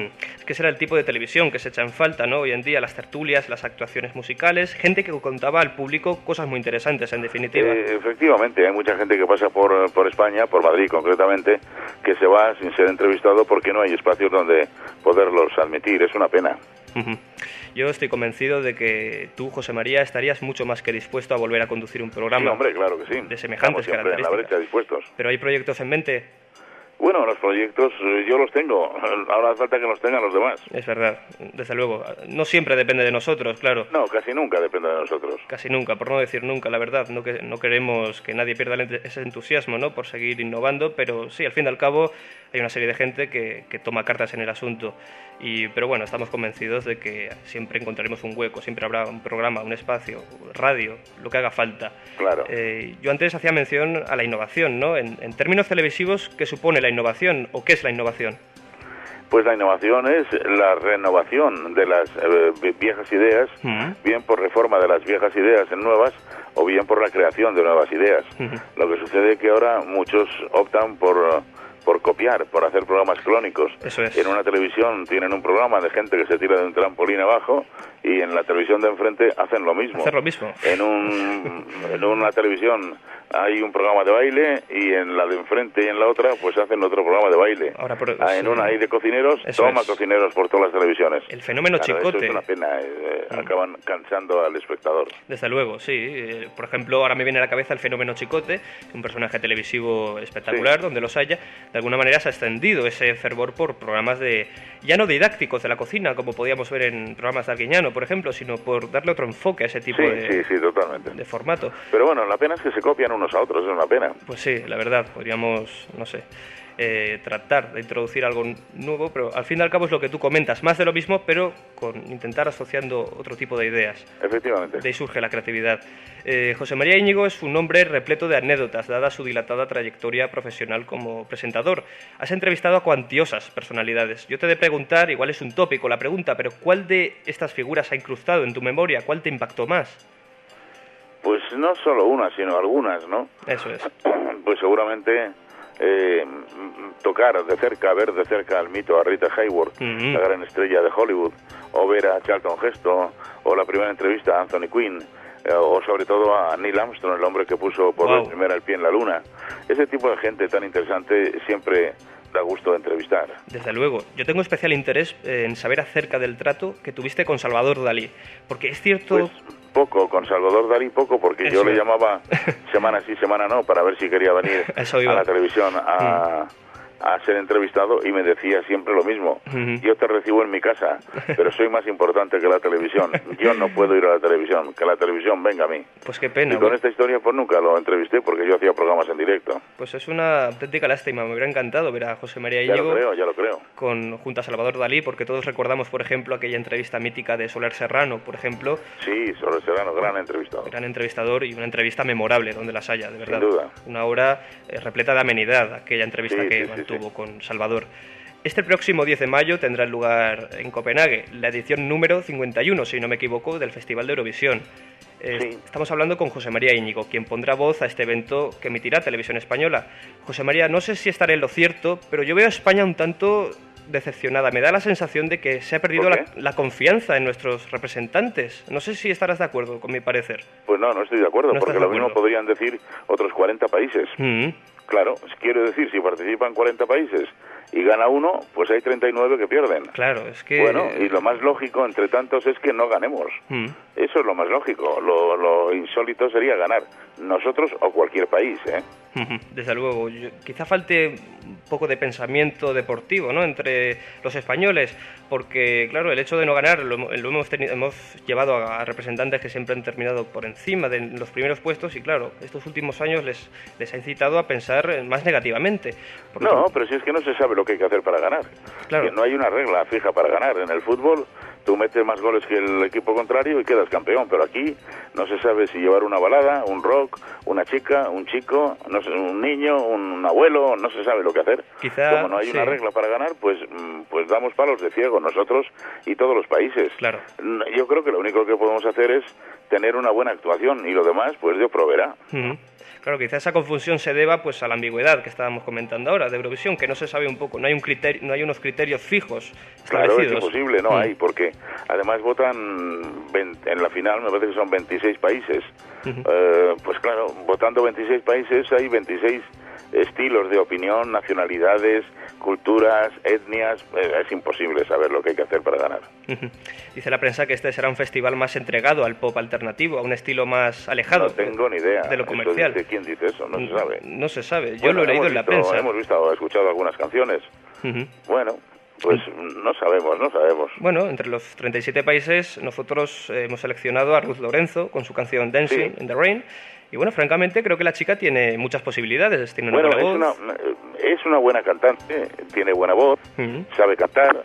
B: que ese era el tipo de televisión que se echa en falta, ¿no? Hoy en día, las tertulias, las actuaciones musicales, gente que contaba al público cosas muy interesantes, en definitiva.
R: Eh, efectivamente, hay mucha gente que pasa por, por España, por Madrid concretamente, que se va sin ser entrevistado porque no hay espacios donde poderlos admitir. Es una pena.
B: Uh-huh. Yo estoy convencido de que tú, José María, estarías mucho más que dispuesto a volver a conducir un programa.
R: Sí, hombre, claro que sí.
B: De semejantes
R: Estamos siempre en la
B: características.
R: brecha, dispuestos.
B: ¿Pero hay proyectos en mente?
R: Bueno, los proyectos eh, yo los tengo. Ahora hace falta que los tengan los demás.
B: Es verdad, desde luego. No siempre depende de nosotros, claro.
R: No, casi nunca depende de nosotros.
B: Casi nunca, por no decir nunca, la verdad. No, que, no queremos que nadie pierda ese entusiasmo, ¿no? Por seguir innovando, pero sí, al fin y al cabo hay una serie de gente que, que toma cartas en el asunto. Y, pero bueno, estamos convencidos de que siempre encontraremos un hueco, siempre habrá un programa, un espacio, radio, lo que haga falta.
R: Claro.
B: Eh, yo antes hacía mención a la innovación, ¿no? En, en términos televisivos, ¿qué supone la innovación o qué es la innovación?
R: Pues la innovación es la renovación de las eh, viejas ideas, uh-huh. bien por reforma de las viejas ideas en nuevas o bien por la creación de nuevas ideas. Uh-huh. Lo que sucede es que ahora muchos optan por... por copiar, por hacer programas clónicos.
B: Eso es.
R: En una televisión tienen un programa de gente que se tira de un trampolín abajo y en la televisión de enfrente hacen lo mismo.
B: Hacer lo mismo.
R: En, un, en una televisión hay un programa de baile y en la de enfrente y en la otra pues hacen otro programa de baile.
B: Ahora, pero,
R: ah, en
B: sí.
R: una hay de cocineros,
B: Eso
R: toma
B: es.
R: cocineros por todas las televisiones.
B: El fenómeno
R: claro,
B: chicote.
R: Eso es una pena, eh, mm. acaban cansando al espectador.
B: Desde luego, sí. Eh, por ejemplo, ahora me viene a la cabeza el fenómeno chicote, un personaje televisivo espectacular, sí. donde los haya. De alguna manera se ha extendido ese fervor por programas de, ya no didácticos de la cocina, como podíamos ver en programas de Arguiñano, por ejemplo, sino por darle otro enfoque a ese tipo
R: sí,
B: de,
R: sí, sí, totalmente.
B: de formato.
R: Pero bueno, la pena es que se copian unos a otros, es una pena.
B: Pues sí, la verdad, podríamos, no sé, eh, tratar de introducir algo nuevo, pero al fin y al cabo es lo que tú comentas, más de lo mismo, pero con intentar asociando otro tipo de ideas.
R: Efectivamente.
B: De ahí surge la creatividad. Eh, José María Íñigo es un hombre repleto de anécdotas, dada su dilatada trayectoria profesional como presentador. Has entrevistado a cuantiosas personalidades. Yo te he de preguntar, igual es un tópico la pregunta, pero ¿cuál de estas figuras ha incrustado en tu memoria? ¿Cuál te impactó más?
R: Pues no solo una, sino algunas, ¿no?
B: Eso es.
R: Pues seguramente eh, tocar de cerca, ver de cerca al mito a Rita Hayworth, uh-huh. la gran estrella de Hollywood, o ver a Charlton Heston, o la primera entrevista a Anthony Quinn, eh, o sobre todo a Neil Armstrong, el hombre que puso por wow. vez primera el pie en la luna. Ese tipo de gente tan interesante siempre da gusto de entrevistar.
B: Desde luego. Yo tengo especial interés en saber acerca del trato que tuviste con Salvador Dalí, porque es cierto...
R: Pues poco, con Salvador Dalí poco, porque
B: Eso.
R: yo le llamaba semana sí, semana no, para ver si quería venir a la televisión a... Mm. a ser entrevistado y me decía siempre lo mismo. Uh-huh. Yo te recibo en mi casa, pero soy más importante que la televisión. Yo no puedo ir a la televisión, que la televisión venga a mí.
B: Pues qué pena.
R: Y con
B: ¿no?
R: esta historia pues nunca lo entrevisté porque yo hacía programas en directo.
B: Pues es una auténtica lástima. Me hubiera encantado ver a José María Íñigo.
R: Ya lo creo, ya lo creo.
B: Con, junto a Salvador Dalí, porque todos recordamos, por ejemplo, aquella entrevista mítica de Soler Serrano, por ejemplo.
R: Sí, Soler Serrano, gran entrevistador.
B: Gran entrevistador y una entrevista memorable, donde las haya, de verdad.
R: Sin duda.
B: Una hora eh, repleta de amenidad, aquella entrevista
R: sí,
B: que
R: sí,
B: mantuvo
R: sí, sí.
B: con Salvador. Este próximo diez de mayo tendrá lugar en Copenhague la edición número cincuenta y uno, si no me equivoco, del Festival de Eurovisión. Eh,
R: sí.
B: Estamos hablando con José María Íñigo, quien pondrá voz a este evento que emitirá Televisión Española. José María, no sé si estaré en lo cierto, pero yo veo a España un tanto decepcionada. Me da la sensación de que se ha perdido la, la confianza en nuestros representantes. No sé si estarás de acuerdo con mi parecer.
R: Pues no, no estoy de acuerdo,
B: ¿No
R: porque
B: de
R: lo
B: acuerdo?
R: mismo podrían decir otros cuarenta países.
B: Mm-hmm.
R: Claro, quiero decir, si participan cuarenta países y gana uno, pues hay treinta y nueve que pierden.
B: Claro, es que...
R: Bueno, y lo más lógico entre tantos es que no ganemos.
B: Mm.
R: Eso es lo más lógico. Lo, lo insólito sería ganar nosotros o cualquier país, ¿eh?
B: Desde luego. Yo, quizá falte un poco de pensamiento deportivo, ¿no?, entre los españoles, porque, claro, el hecho de no ganar lo, lo hemos, tenido, hemos llevado a, a representantes que siempre han terminado por encima de los primeros puestos y, claro, estos últimos años les, les ha incitado a pensar más negativamente.
R: Porque... No, pero si es que no se sabe lo que hay que hacer para ganar.
B: Claro.
R: Que no hay una regla fija para ganar. En el fútbol tú metes más goles que el equipo contrario y quedas campeón, pero aquí no se sabe si llevar una balada, un rock, una chica, un chico, no sé, un niño, un abuelo, no se sabe lo que hacer.
B: Quizá,
R: como no hay
B: sí.
R: una regla para ganar, pues pues damos palos de ciego nosotros y todos los países.
B: Claro.
R: Yo creo que lo único que podemos hacer es tener una buena actuación y lo demás, pues Dios proveerá.
B: Uh-huh. Claro, quizá esa confusión se deba pues a la ambigüedad que estábamos comentando ahora de Eurovisión, que no se sabe un poco, no hay un criterio, no hay unos criterios fijos
R: Claro,
B: establecidos.
R: es imposible, no
B: Mm.
R: hay, porque además votan veinte, en la final me parece que son veintiséis países.
B: Ujú.
R: Eh, pues claro, votando veintiséis países hay veintiséis estilos de opinión, nacionalidades, culturas, etnias. Eh, es imposible saber lo que hay que hacer para ganar.
B: Ujú. Dice la prensa que este será un festival más entregado al pop alternativo, a un estilo más alejado
R: No tengo ni idea.
B: de lo
R: Esto
B: comercial.
R: dice- ¿Quién dice eso? No se sabe.
B: No se sabe, yo
R: Bueno,
B: lo he leído
R: hemos
B: en la
R: visto-
B: prensa.
R: Hemos visto, escuchado algunas canciones.
B: Ujú.
R: Bueno, pues no sabemos, no sabemos.
B: Bueno, entre los treinta y siete países nosotros eh, hemos seleccionado a Ruth Lorenzo con su canción Dancing in the Rain. Y bueno, francamente creo que la chica tiene muchas posibilidades, tiene una
R: Bueno,
B: buena
R: es
B: voz.
R: una, es una buena cantante, tiene buena voz,
B: Ujú.
R: sabe cantar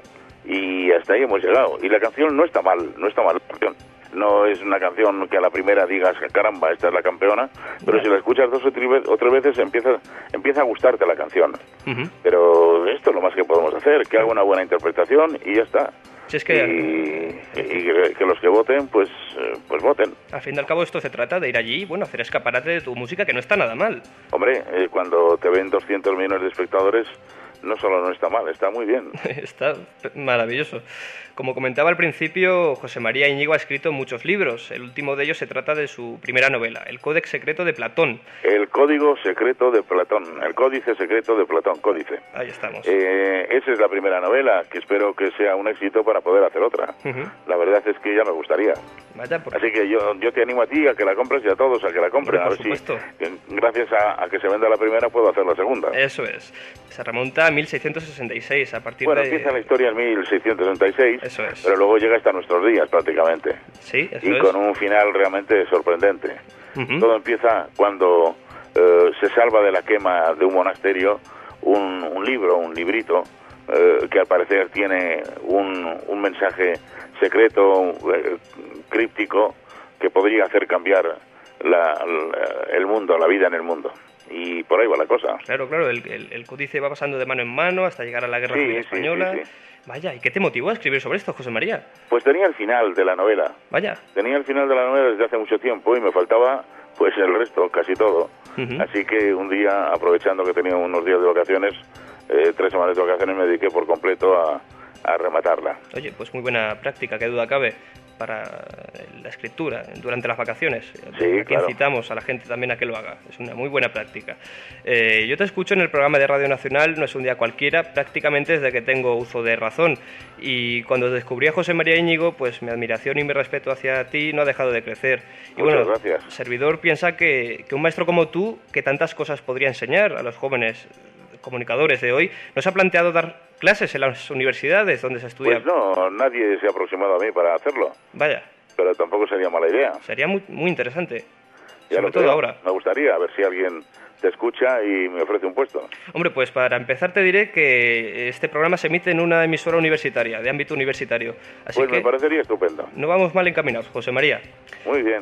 R: y hasta ahí hemos llegado. Y la canción no está mal, no está mal la canción. No es una canción que a la primera digas, caramba, esta es la campeona, pero si la escuchas dos o tres ve- o tres veces empieza, empieza a gustarte la canción.
B: Ujú.
R: Pero esto es lo más que podemos hacer, que haga una buena interpretación y ya está.
B: Si es que
R: Y, y que, que los que voten, pues, eh, pues voten.
B: al fin y al cabo esto se trata de ir allí y bueno, hacer escaparate de tu música, que no está nada mal.
R: Hombre, eh, cuando te ven doscientos millones de espectadores, no solo no está mal, está muy bien.
B: Está maravilloso. Como comentaba al principio, José María Íñigo ha escrito muchos libros. El último de ellos se trata de su primera novela, El Códex Secreto de Platón.
R: El código secreto de Platón, el códice secreto de Platón, códice.
B: Ahí estamos.
R: Eh, esa es la primera novela, que espero que sea un éxito para poder hacer otra.
B: Ujú.
R: La verdad es que ya me gustaría.
B: Vaya, por...
R: Así que yo, yo te animo a ti a que la compres y a todos a que la compren.
B: Por
R: a ver
B: supuesto.
R: si, que gracias a, a que se venda la primera, puedo hacer la segunda.
B: Eso es. Se remonta a mil seiscientos sesenta y seis, a partir
R: Bueno,
B: de...
R: empieza la historia en mil seiscientos sesenta y seis,
B: Eso es.
R: pero luego llega hasta nuestros días prácticamente.
B: Sí, eso
R: y
B: es.
R: con un final realmente sorprendente.
B: Ujú.
R: Todo empieza cuando eh, se salva de la quema de un monasterio un, un libro, un librito, eh, que al parecer tiene un, un mensaje secreto, eh, críptico, que podría hacer cambiar la- la- el mundo, la vida en el mundo. Y por ahí va la cosa.
B: Claro, claro, el, el, el códice va pasando de mano en mano hasta llegar a la Guerra
R: Sí,
B: Civil
R: sí,
B: Española.
R: sí, sí.
B: Vaya, ¿y qué te motivó a escribir sobre esto, José María?
R: Pues tenía el final de la novela.
B: Vaya.
R: Tenía el final de la novela desde hace mucho tiempo y me faltaba pues el resto, casi todo.
B: Ujú.
R: Así que un día, aprovechando que tenía unos días de vacaciones, eh, tres semanas de vacaciones, me dediqué por completo a, a rematarla.
B: Oye, pues muy buena práctica, qué duda cabe, para la escritura durante las vacaciones.
R: Sí,
B: Aquí
R: claro.
B: incitamos a la gente también a que lo haga. Es una muy buena práctica. Eh, yo te escucho en el programa de Radio Nacional, no es un día cualquiera, prácticamente desde que tengo uso de razón. Y cuando descubrí a José María Íñigo, pues mi admiración y mi respeto hacia ti no ha dejado de crecer. Y
R: Muchas
B: bueno,
R: gracias.
B: servidor piensa que, que un maestro como tú, que tantas cosas podría enseñar a los jóvenes comunicadores de hoy, ¿no se ha planteado dar clases en las universidades donde se estudia?
R: Pues no, nadie se ha aproximado a mí para hacerlo,
B: Vaya,
R: pero tampoco sería mala idea.
B: sería muy, muy interesante.
R: Ya
B: Sobre
R: lo
B: todo
R: creo.
B: ahora.
R: Me gustaría a ver si alguien te escucha y me ofrece un puesto.
B: Hombre, pues para empezar te diré que este programa se emite en una emisora universitaria, de ámbito universitario. Así
R: Pues
B: que
R: me parecería estupendo.
B: no vamos mal encaminados, José María.
R: Muy bien.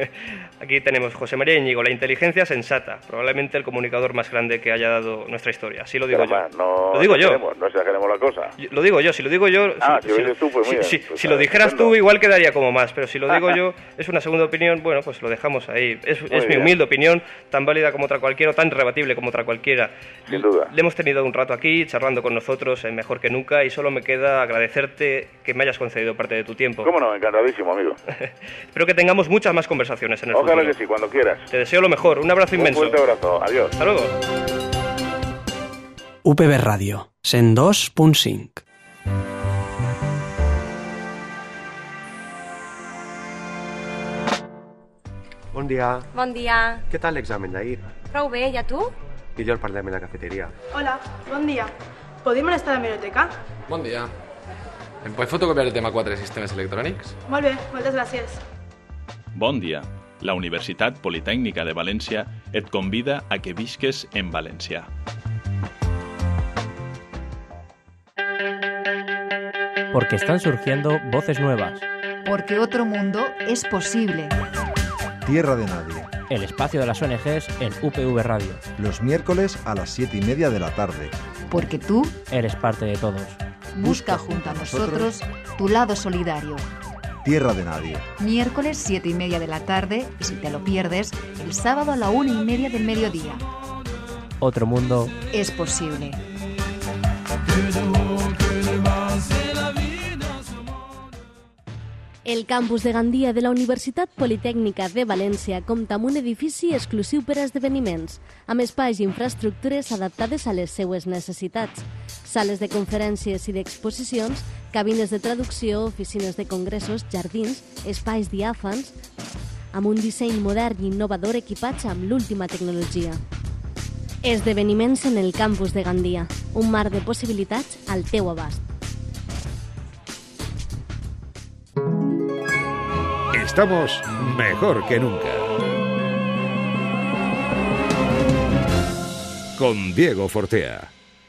B: Aquí tenemos José María Íñigo, la inteligencia sensata, probablemente el comunicador más grande que haya dado nuestra historia. Así lo digo
R: Caramba,
B: yo.
R: No,
B: Lo digo yo.
R: exageremos, No exageremos la cosa.
B: Yo- Lo digo yo, si lo digo yo...
R: Ah, si lo dices tú, pues muy
B: si,
R: bien.
B: si-
R: Pues
B: si
R: nada,
B: lo dijeras
R: estupendo.
B: tú, igual quedaría como más, pero si lo digo yo, es una segunda opinión, bueno, pues lo dejamos ahí. Es, es mi
R: bien.
B: humilde opinión, tan válida como otra cualquiera, o tan rebatible como otra cualquiera.
R: Sin duda.
B: Le hemos tenido un rato aquí, charlando con nosotros, en Mejor que Nunca, y solo me queda agradecerte que me hayas concedido parte de tu tiempo.
R: Cómo no, encantadísimo, amigo.
B: Espero que tengamos muchas más conversaciones en el
R: Ojalá
B: futuro.
R: que sí, cuando quieras.
B: Te deseo lo mejor, un abrazo
R: Un
B: inmenso.
R: fuerte abrazo, adiós.
B: Hasta luego.
S: U P B Ràdio, cent dos punt cinc.
T: Bon dia.
O: Bon dia.
T: Què tal l'examen d'ahir?
O: Prou bé, i a tu?
T: Millor parlem en la cafeteria.
U: Hola, bon dia. Podem anar a la biblioteca?
V: Bon dia. Em pots fotocopiar el tema quatre de sistemes electrònics?
U: Molt bé, moltes gràcies.
W: Bon dia. La Universitat Politècnica de València et convida a que visques en valencià.
I: Porque están surgiendo voces nuevas.
H: Porque otro mundo es posible.
X: Tierra de Nadie.
I: El espacio de las O N Ges en U P V Radio.
X: Los miércoles a las siete y media de la tarde.
H: Porque tú
I: Eres parte de todos.
H: busca junto a nosotros tu lado solidario.
X: Tierra de Nadie.
H: Miércoles siete y media de la tarde y si te lo pierdes, el sábado a la una y media del mediodía.
I: Otro mundo
H: Es posible.
D: El campus de Gandia de la Universitat Politècnica de València compta amb un edifici exclusiu per a esdeveniments, amb espais i infraestructures adaptades a les seues necessitats, sales de conferències i d'exposicions, cabines de traducció, oficines de congressos, jardins, espais diàfans, amb un disseny modern i innovador equipatge amb l'última tecnologia. Esdeveniments en el campus de Gandia, un mar de possibilitats al teu abast.
A: Estamos mejor que nunca. Con Diego Fortea.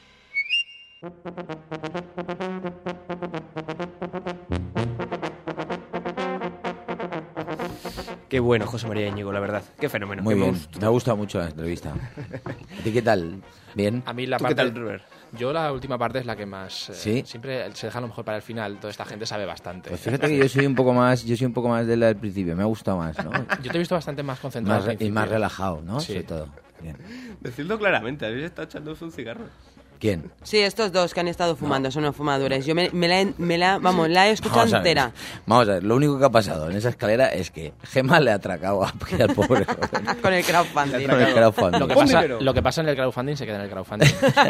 B: Qué bueno, José María Íñigo, la verdad. Qué fenómeno.
E: Muy
B: Qué
E: bien,
B: monstruo.
E: me ha gustado mucho la entrevista. ¿A ti qué tal? ¿Bien?
V: A mí la
B: ¿Tú qué
V: parte...
B: tal, Robert?
V: Yo la última parte es la que más... eh,
E: ¿Sí?
V: Siempre se deja a lo mejor para el final. Toda esta gente sabe bastante.
E: Pues fíjate que yo soy un poco más, yo soy un poco más de la del principio, me ha gustado más, ¿no?
V: Yo te he visto bastante más concentrado
E: Más
V: al
E: re- y
V: principio.
E: más relajado, ¿no?
V: Sí.
E: Sobre todo. Bien.
B: Decidlo claramente, habéis estado echándose un cigarro.
E: ¿Quién?
C: Sí, estos dos que han estado fumando son unos fumadores. Yo me, me la, he- me la, vamos, la he escuchado
E: Vamos a ver,
C: entera.
E: Vamos a ver, lo único que ha pasado en esa escalera es que Gemma le ha atracado a- al pobre joven.
C: Con el crowdfunding.
E: Con el crowdfunding.
V: Lo que,
B: Pon
V: pasa,
B: dinero.
V: lo que pasa en el crowdfunding se queda en el crowdfunding.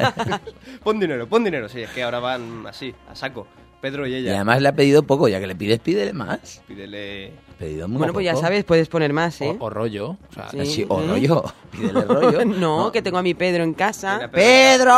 B: Pon dinero, pon dinero. Sí, es que ahora van así, a saco. Pedro y
E: Y
B: ella.
E: además le ha pedido poco, ya que le pides, pídele más.
B: Pídele...
E: Ha pedido muy
C: Bueno, pues ya
E: poco.
C: sabes, puedes poner más, ¿eh?
V: o, o rollo. O sea,
C: Sí.
E: Sí, o
C: ¿eh?
E: rollo, pídele rollo.
C: No, que tengo a mi Pedro en casa.
B: Mira,
E: ¡Pedro!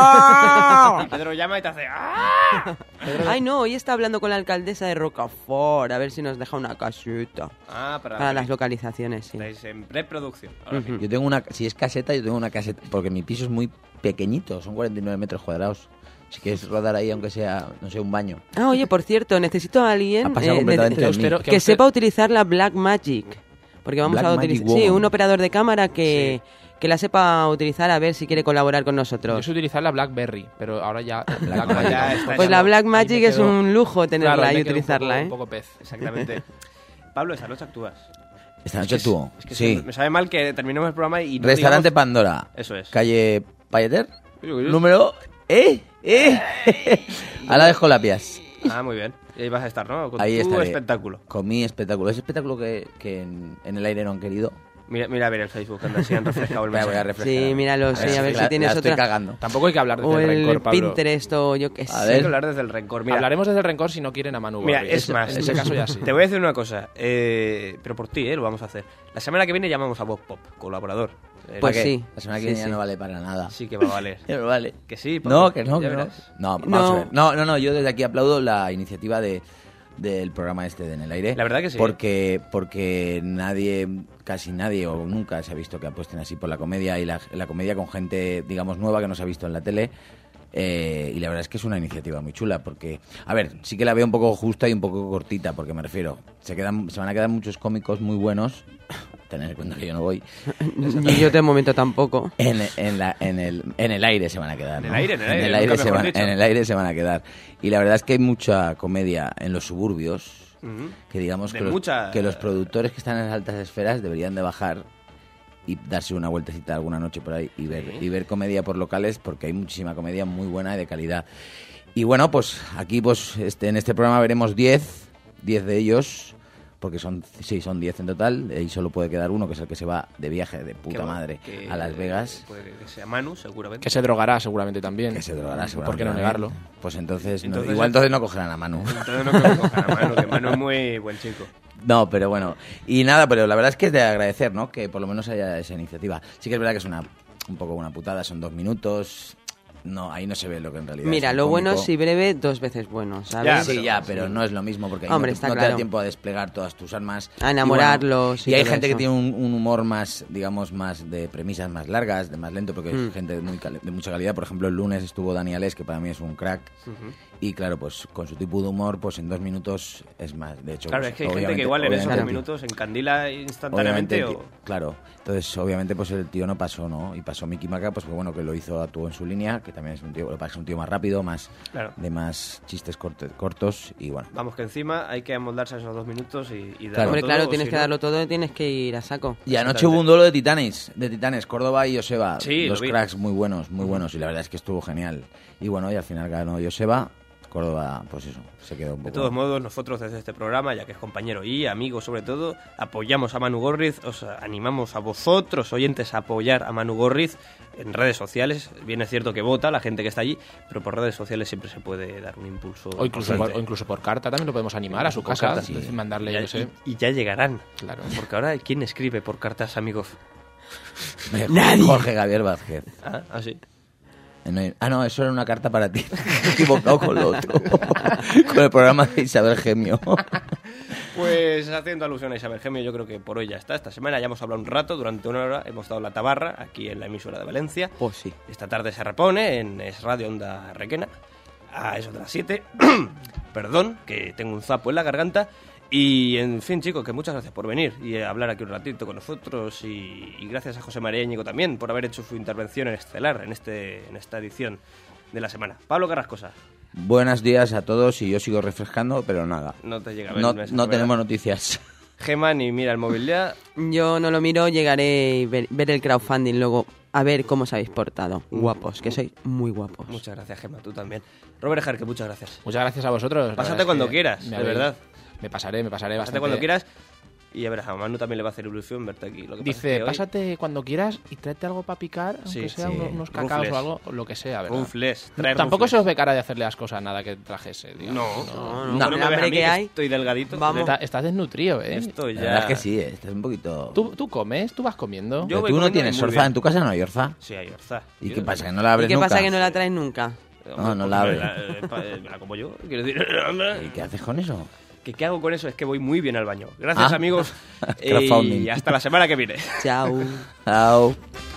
B: Y Pedro llama y te hace... ¡Ah!
C: Ay, no, hoy está hablando con la alcaldesa de Rocafort, a ver si nos deja una casita.
B: Ah, para,
C: Para las localizaciones, sí.
B: Estáis en preproducción. Ahora
C: Ujú.
B: mismo.
E: Yo tengo una, si es caseta, yo tengo una caseta, porque mi piso es muy pequeñito, son cuarenta y nueve metros cuadrados. Si quieres rodar ahí, aunque sea, no sé, un baño.
C: Ah, oye, por cierto, necesito a alguien
E: Ha pasado completamente
C: ne-
E: de mí.
C: que, sepa utilizar la Black Magic. Porque vamos
E: Black
C: a
E: Magic
C: utilizar... Sí,
E: Woman.
C: un operador de cámara que, que la sepa utilizar, a ver si quiere colaborar con
V: yo
C: nosotros.
V: sé utilizar la BlackBerry, pero ahora ya...
E: Black
V: Magic.
B: ya está.
C: Pues
B: ya
C: la
B: no-
C: Black
V: ahí
C: Magic
V: me
C: es
V: quedo-
C: un lujo tenerla
V: Claro, ahí
C: y
V: me quedo un
C: utilizarla,
V: poco-
C: ¿eh?
V: un poco pez.
B: Exactamente. Pablo, esta noche actúas.
E: Esta noche
B: Es que
E: tú.
B: es que
E: Sí.
B: Me sabe mal que terminemos el programa y no
E: Restaurante
B: digamos-
E: Pandora.
B: Eso es.
E: Calle Payeter.
B: Digo que yo-
E: Número... ¡Eh! ¡Eh! A la de Jolapias.
B: Ah, muy bien. Y ahí vas a estar, ¿no? Con
E: Ahí
B: tu
E: estaré.
B: espectáculo.
E: Con mi espectáculo. Ese espectáculo que, que en, en el aire no han querido.
B: Mira, mira a ver el Facebook, anda así han refrescado el
E: Voy a- voy a
B: mensaje.
E: refrescar.
C: Sí, míralo, sí, a ver
E: la-
C: si tienes
E: la estoy
C: otra.
E: cagando.
V: Tampoco hay que hablar desde
C: O
V: el
C: el
V: rencor, Pablo.
C: Pinterest o yo qué
E: A
C: sé.
B: Hay
E: ver.
B: que hablar desde el rencor. Mira,
V: Hablaremos desde el rencor si no quieren a Manu
B: Mira,
V: Gorri.
B: es más,
V: En ese caso ya sí.
B: Te voy a decir una cosa, eh, pero por ti, ¿eh? Lo vamos a hacer. La semana que viene llamamos a Bob Pop, colaborador. Eh,
C: Pues
B: ¿para qué?
C: sí.
E: La semana que
C: Sí,
E: viene ya
C: sí.
E: no vale para nada.
B: Sí que va a valer.
E: Ya no vale.
B: Que sí, Pablo,
E: No, que no,
B: ya
E: que no.
B: verás.
E: No, vamos
C: No.
E: a ver. No, no, no, yo desde aquí aplaudo la iniciativa de del programa este de En el Aire.
B: La verdad que sí.
E: Porque, porque nadie, casi nadie o nunca se ha visto que apuesten así por la comedia y la, la comedia con gente, digamos, nueva que no se ha visto en la tele. Eh, y la verdad es que es una iniciativa muy chula porque, a ver, sí que la veo un poco justa y un poco cortita, porque me refiero, se quedan, se van a quedar muchos cómicos muy buenos, tener en cuenta que yo no voy,
C: Ni yo de momento tampoco.
E: en, en, la, en, el, en el aire se van a quedar.
B: En el
E: ¿no?
B: aire, en el aire, nunca
E: se
B: mejor
E: van,
B: dicho.
E: en el aire se van a quedar. Y la verdad es que hay mucha comedia en los suburbios,
B: Ujú.
E: que digamos
B: De
E: que los,
B: mucha-
E: que los productores que están en las altas esferas deberían de bajar y darse una vueltecita alguna noche por ahí y ver, y ver comedia por locales, porque hay muchísima comedia muy buena y de calidad. Y bueno, pues aquí pues este, en este programa veremos diez, diez de ellos, porque son sí, son diez en total, y solo puede quedar uno, que es el que se va de viaje de puta
B: Que-
E: madre
B: que-
E: a Las Vegas.
B: Puede que sea Manu, seguramente.
V: Que se drogará seguramente también.
E: Que se drogará seguramente.
V: ¿Por qué no
E: también.
V: negarlo?
E: Pues entonces, no-
B: Entonces-
E: igual entonces no cogerán a Manu.
B: Entonces no creo que cojan a Manu, que Manu es muy buen chico.
E: No, pero bueno. Y nada, pero la verdad es que es de agradecer, ¿no? Que por lo menos haya esa iniciativa. Sí que es verdad que es una un poco una putada, son dos minutos. No, ahí no se ve lo que en realidad
C: Mira,
E: es un
C: lo bueno
E: cómico.
C: es si breve, dos veces bueno, ¿sabes?
B: Ya,
E: Sí,
B: pero-
E: ya, pero no es lo mismo porque ahí
C: Hombre,
E: no, te,
C: está
E: no te da
C: claro.
E: tiempo a desplegar todas tus armas.
C: A enamorarlos
E: Y,
C: y
E: bueno, y hay
C: todo
E: gente que
C: eso.
E: tiene un, un humor más, digamos, más de premisas más largas, de más lento, porque
C: Mm.
E: es gente de, muy cal- de mucha calidad. Por ejemplo, el lunes estuvo Dani Alés, que para mí es un crack.
B: Ujú.
E: Y claro, pues con su tipo de humor, pues en dos minutos es más. De hecho,
B: Claro,
E: pues,
B: es que hay gente
E: obviamente-
B: que igual en esos dos
E: obviamente-
B: minutos encandila instantáneamente
E: Obviamente,
B: o...
E: Claro, entonces obviamente pues el tío no pasó, ¿no? Y pasó Miki Maca, pues que bueno, que lo hizo, actuó en su línea, que también es un tío, lo que pasa es un tío más rápido, más
B: Claro.
E: de más chistes corte- cortos y bueno.
B: Vamos, que encima hay que amoldarse a esos dos minutos y, y darlo
E: Claro.
C: Hombre,
B: todo,
C: claro,
B: o
C: tienes
B: si
C: que
B: no-
C: darlo todo y tienes que ir a saco.
E: Y anoche hubo un duelo de titanes, de titanes, Córdoba y Joseba,
B: Sí,
E: dos
B: lo vi.
E: cracks muy buenos, muy buenos, y la verdad es que estuvo genial. Y bueno, y al final ganó Joseba, Córdoba, pues eso, se quedó un
B: De
E: poco...
B: todos modos, nosotros desde este programa, ya que es compañero y amigo sobre todo, apoyamos a Manu Gorriz, os animamos a vosotros, oyentes, a apoyar a Manu Gorriz en redes sociales. Bien es cierto que vota la gente que está allí, pero por redes sociales siempre se puede dar un impulso.
F: O incluso, por,
B: importante.
F: o incluso por carta también lo podemos animar a su
B: Por
F: casa,
B: carta,
F: es
B: sí.
F: decir, mandarle,
B: Y ya-
F: yo sé.
B: Y, y ya llegarán.
F: Claro.
B: Porque ahora, ¿quién escribe por cartas, amigos?
E: Nadie. Jorge Javier Vázquez.
B: Ah, ah, sí.
E: No hay- Ah, no, eso era una carta para ti. Me he equivocado con lo otro. Con el programa de Isabel Gemio.
B: Pues haciendo alusión a Isabel Gemio, yo creo que por hoy ya está. Esta semana ya hemos hablado un rato, durante una hora hemos dado la tabarra aquí en la emisora de Valencia.
C: Pues sí.
B: Esta tarde se repone en Es Radio Onda Requena, a eso de las siete. Perdón, que tengo un zapo en la garganta. Y en fin, chicos, que muchas gracias por venir y eh, hablar aquí un ratito con nosotros. Y, y gracias a José María Íñigo también por haber hecho su intervención en Estelar, en, este, en esta edición de la semana. Pablo Carrascosa.
E: Buenos días a todos y yo sigo refrescando, pero nada.
B: No te llega a ver
E: No,
B: el mensaje,
E: no
B: ¿verdad?
E: tenemos noticias.
B: Gema, ni mira el móvil ya.
C: Yo no lo miro, llegaré y ver, ver el crowdfunding luego a ver cómo os habéis portado. Guapos, que sois muy guapos.
B: Muchas gracias, Gema, tú también. Robert Ejar, que muchas gracias.
F: Muchas gracias a vosotros. la
B: Pásate
F: verdad es
B: cuando
F: que
B: quieras,
F: me
B: de
F: habéis-
B: verdad.
F: Me pasaré, me pasaré
B: Pásate
F: bastante.
B: cuando quieras. Y ya verás, a Manu también le va a hacer ilusión verte aquí. Lo que pasa
F: Dice,
B: es que hoy-
F: pásate cuando quieras y tráete algo para picar, aunque
B: Sí,
F: sea
B: sí.
F: unos, unos cacaos
B: Rufles.
F: o algo, lo que sea, ¿verdad?
B: Rufles,
F: No,
B: traer
F: tampoco
B: rufles.
F: se os ve cara de hacerle las cosas nada que trajese, digamos.
B: No,
C: no,
B: no,
C: no,
B: me
C: el
B: ves a
C: hambre
B: mí,
C: que hay.
B: estoy delgadito.
C: Vamos.
F: Está- estás desnutrido, ¿eh?
B: Esto
E: La
B: ya...
E: verdad es que sí, eh, estás un poquito...
F: ¿Tú, ¿Tú comes? ¿Tú vas comiendo?
B: Yo
E: Pero
B: voy
E: tú no
B: comiendo
E: tienes
B: y muy
E: orza,
B: bien.
E: en tu casa no hay orza.
B: Sí, hay orza.
E: ¿Y
B: Yo-
E: qué pasa, que no la abres
C: ¿Y qué
E: nunca?
C: pasa que no la traes nunca?
E: No, no
B: Porque
E: la
B: me
E: abres.
B: la, eh, pa- eh, me la como yo, quiero decir...
E: ¿Y qué haces con eso?
B: ¿Qué, ¿Qué hago con eso? Es que voy muy bien al baño. Gracias,
E: Ah.
B: amigos.
E: Crowdfunding.
B: Y hasta la semana que viene.
C: Chao.
E: Chao.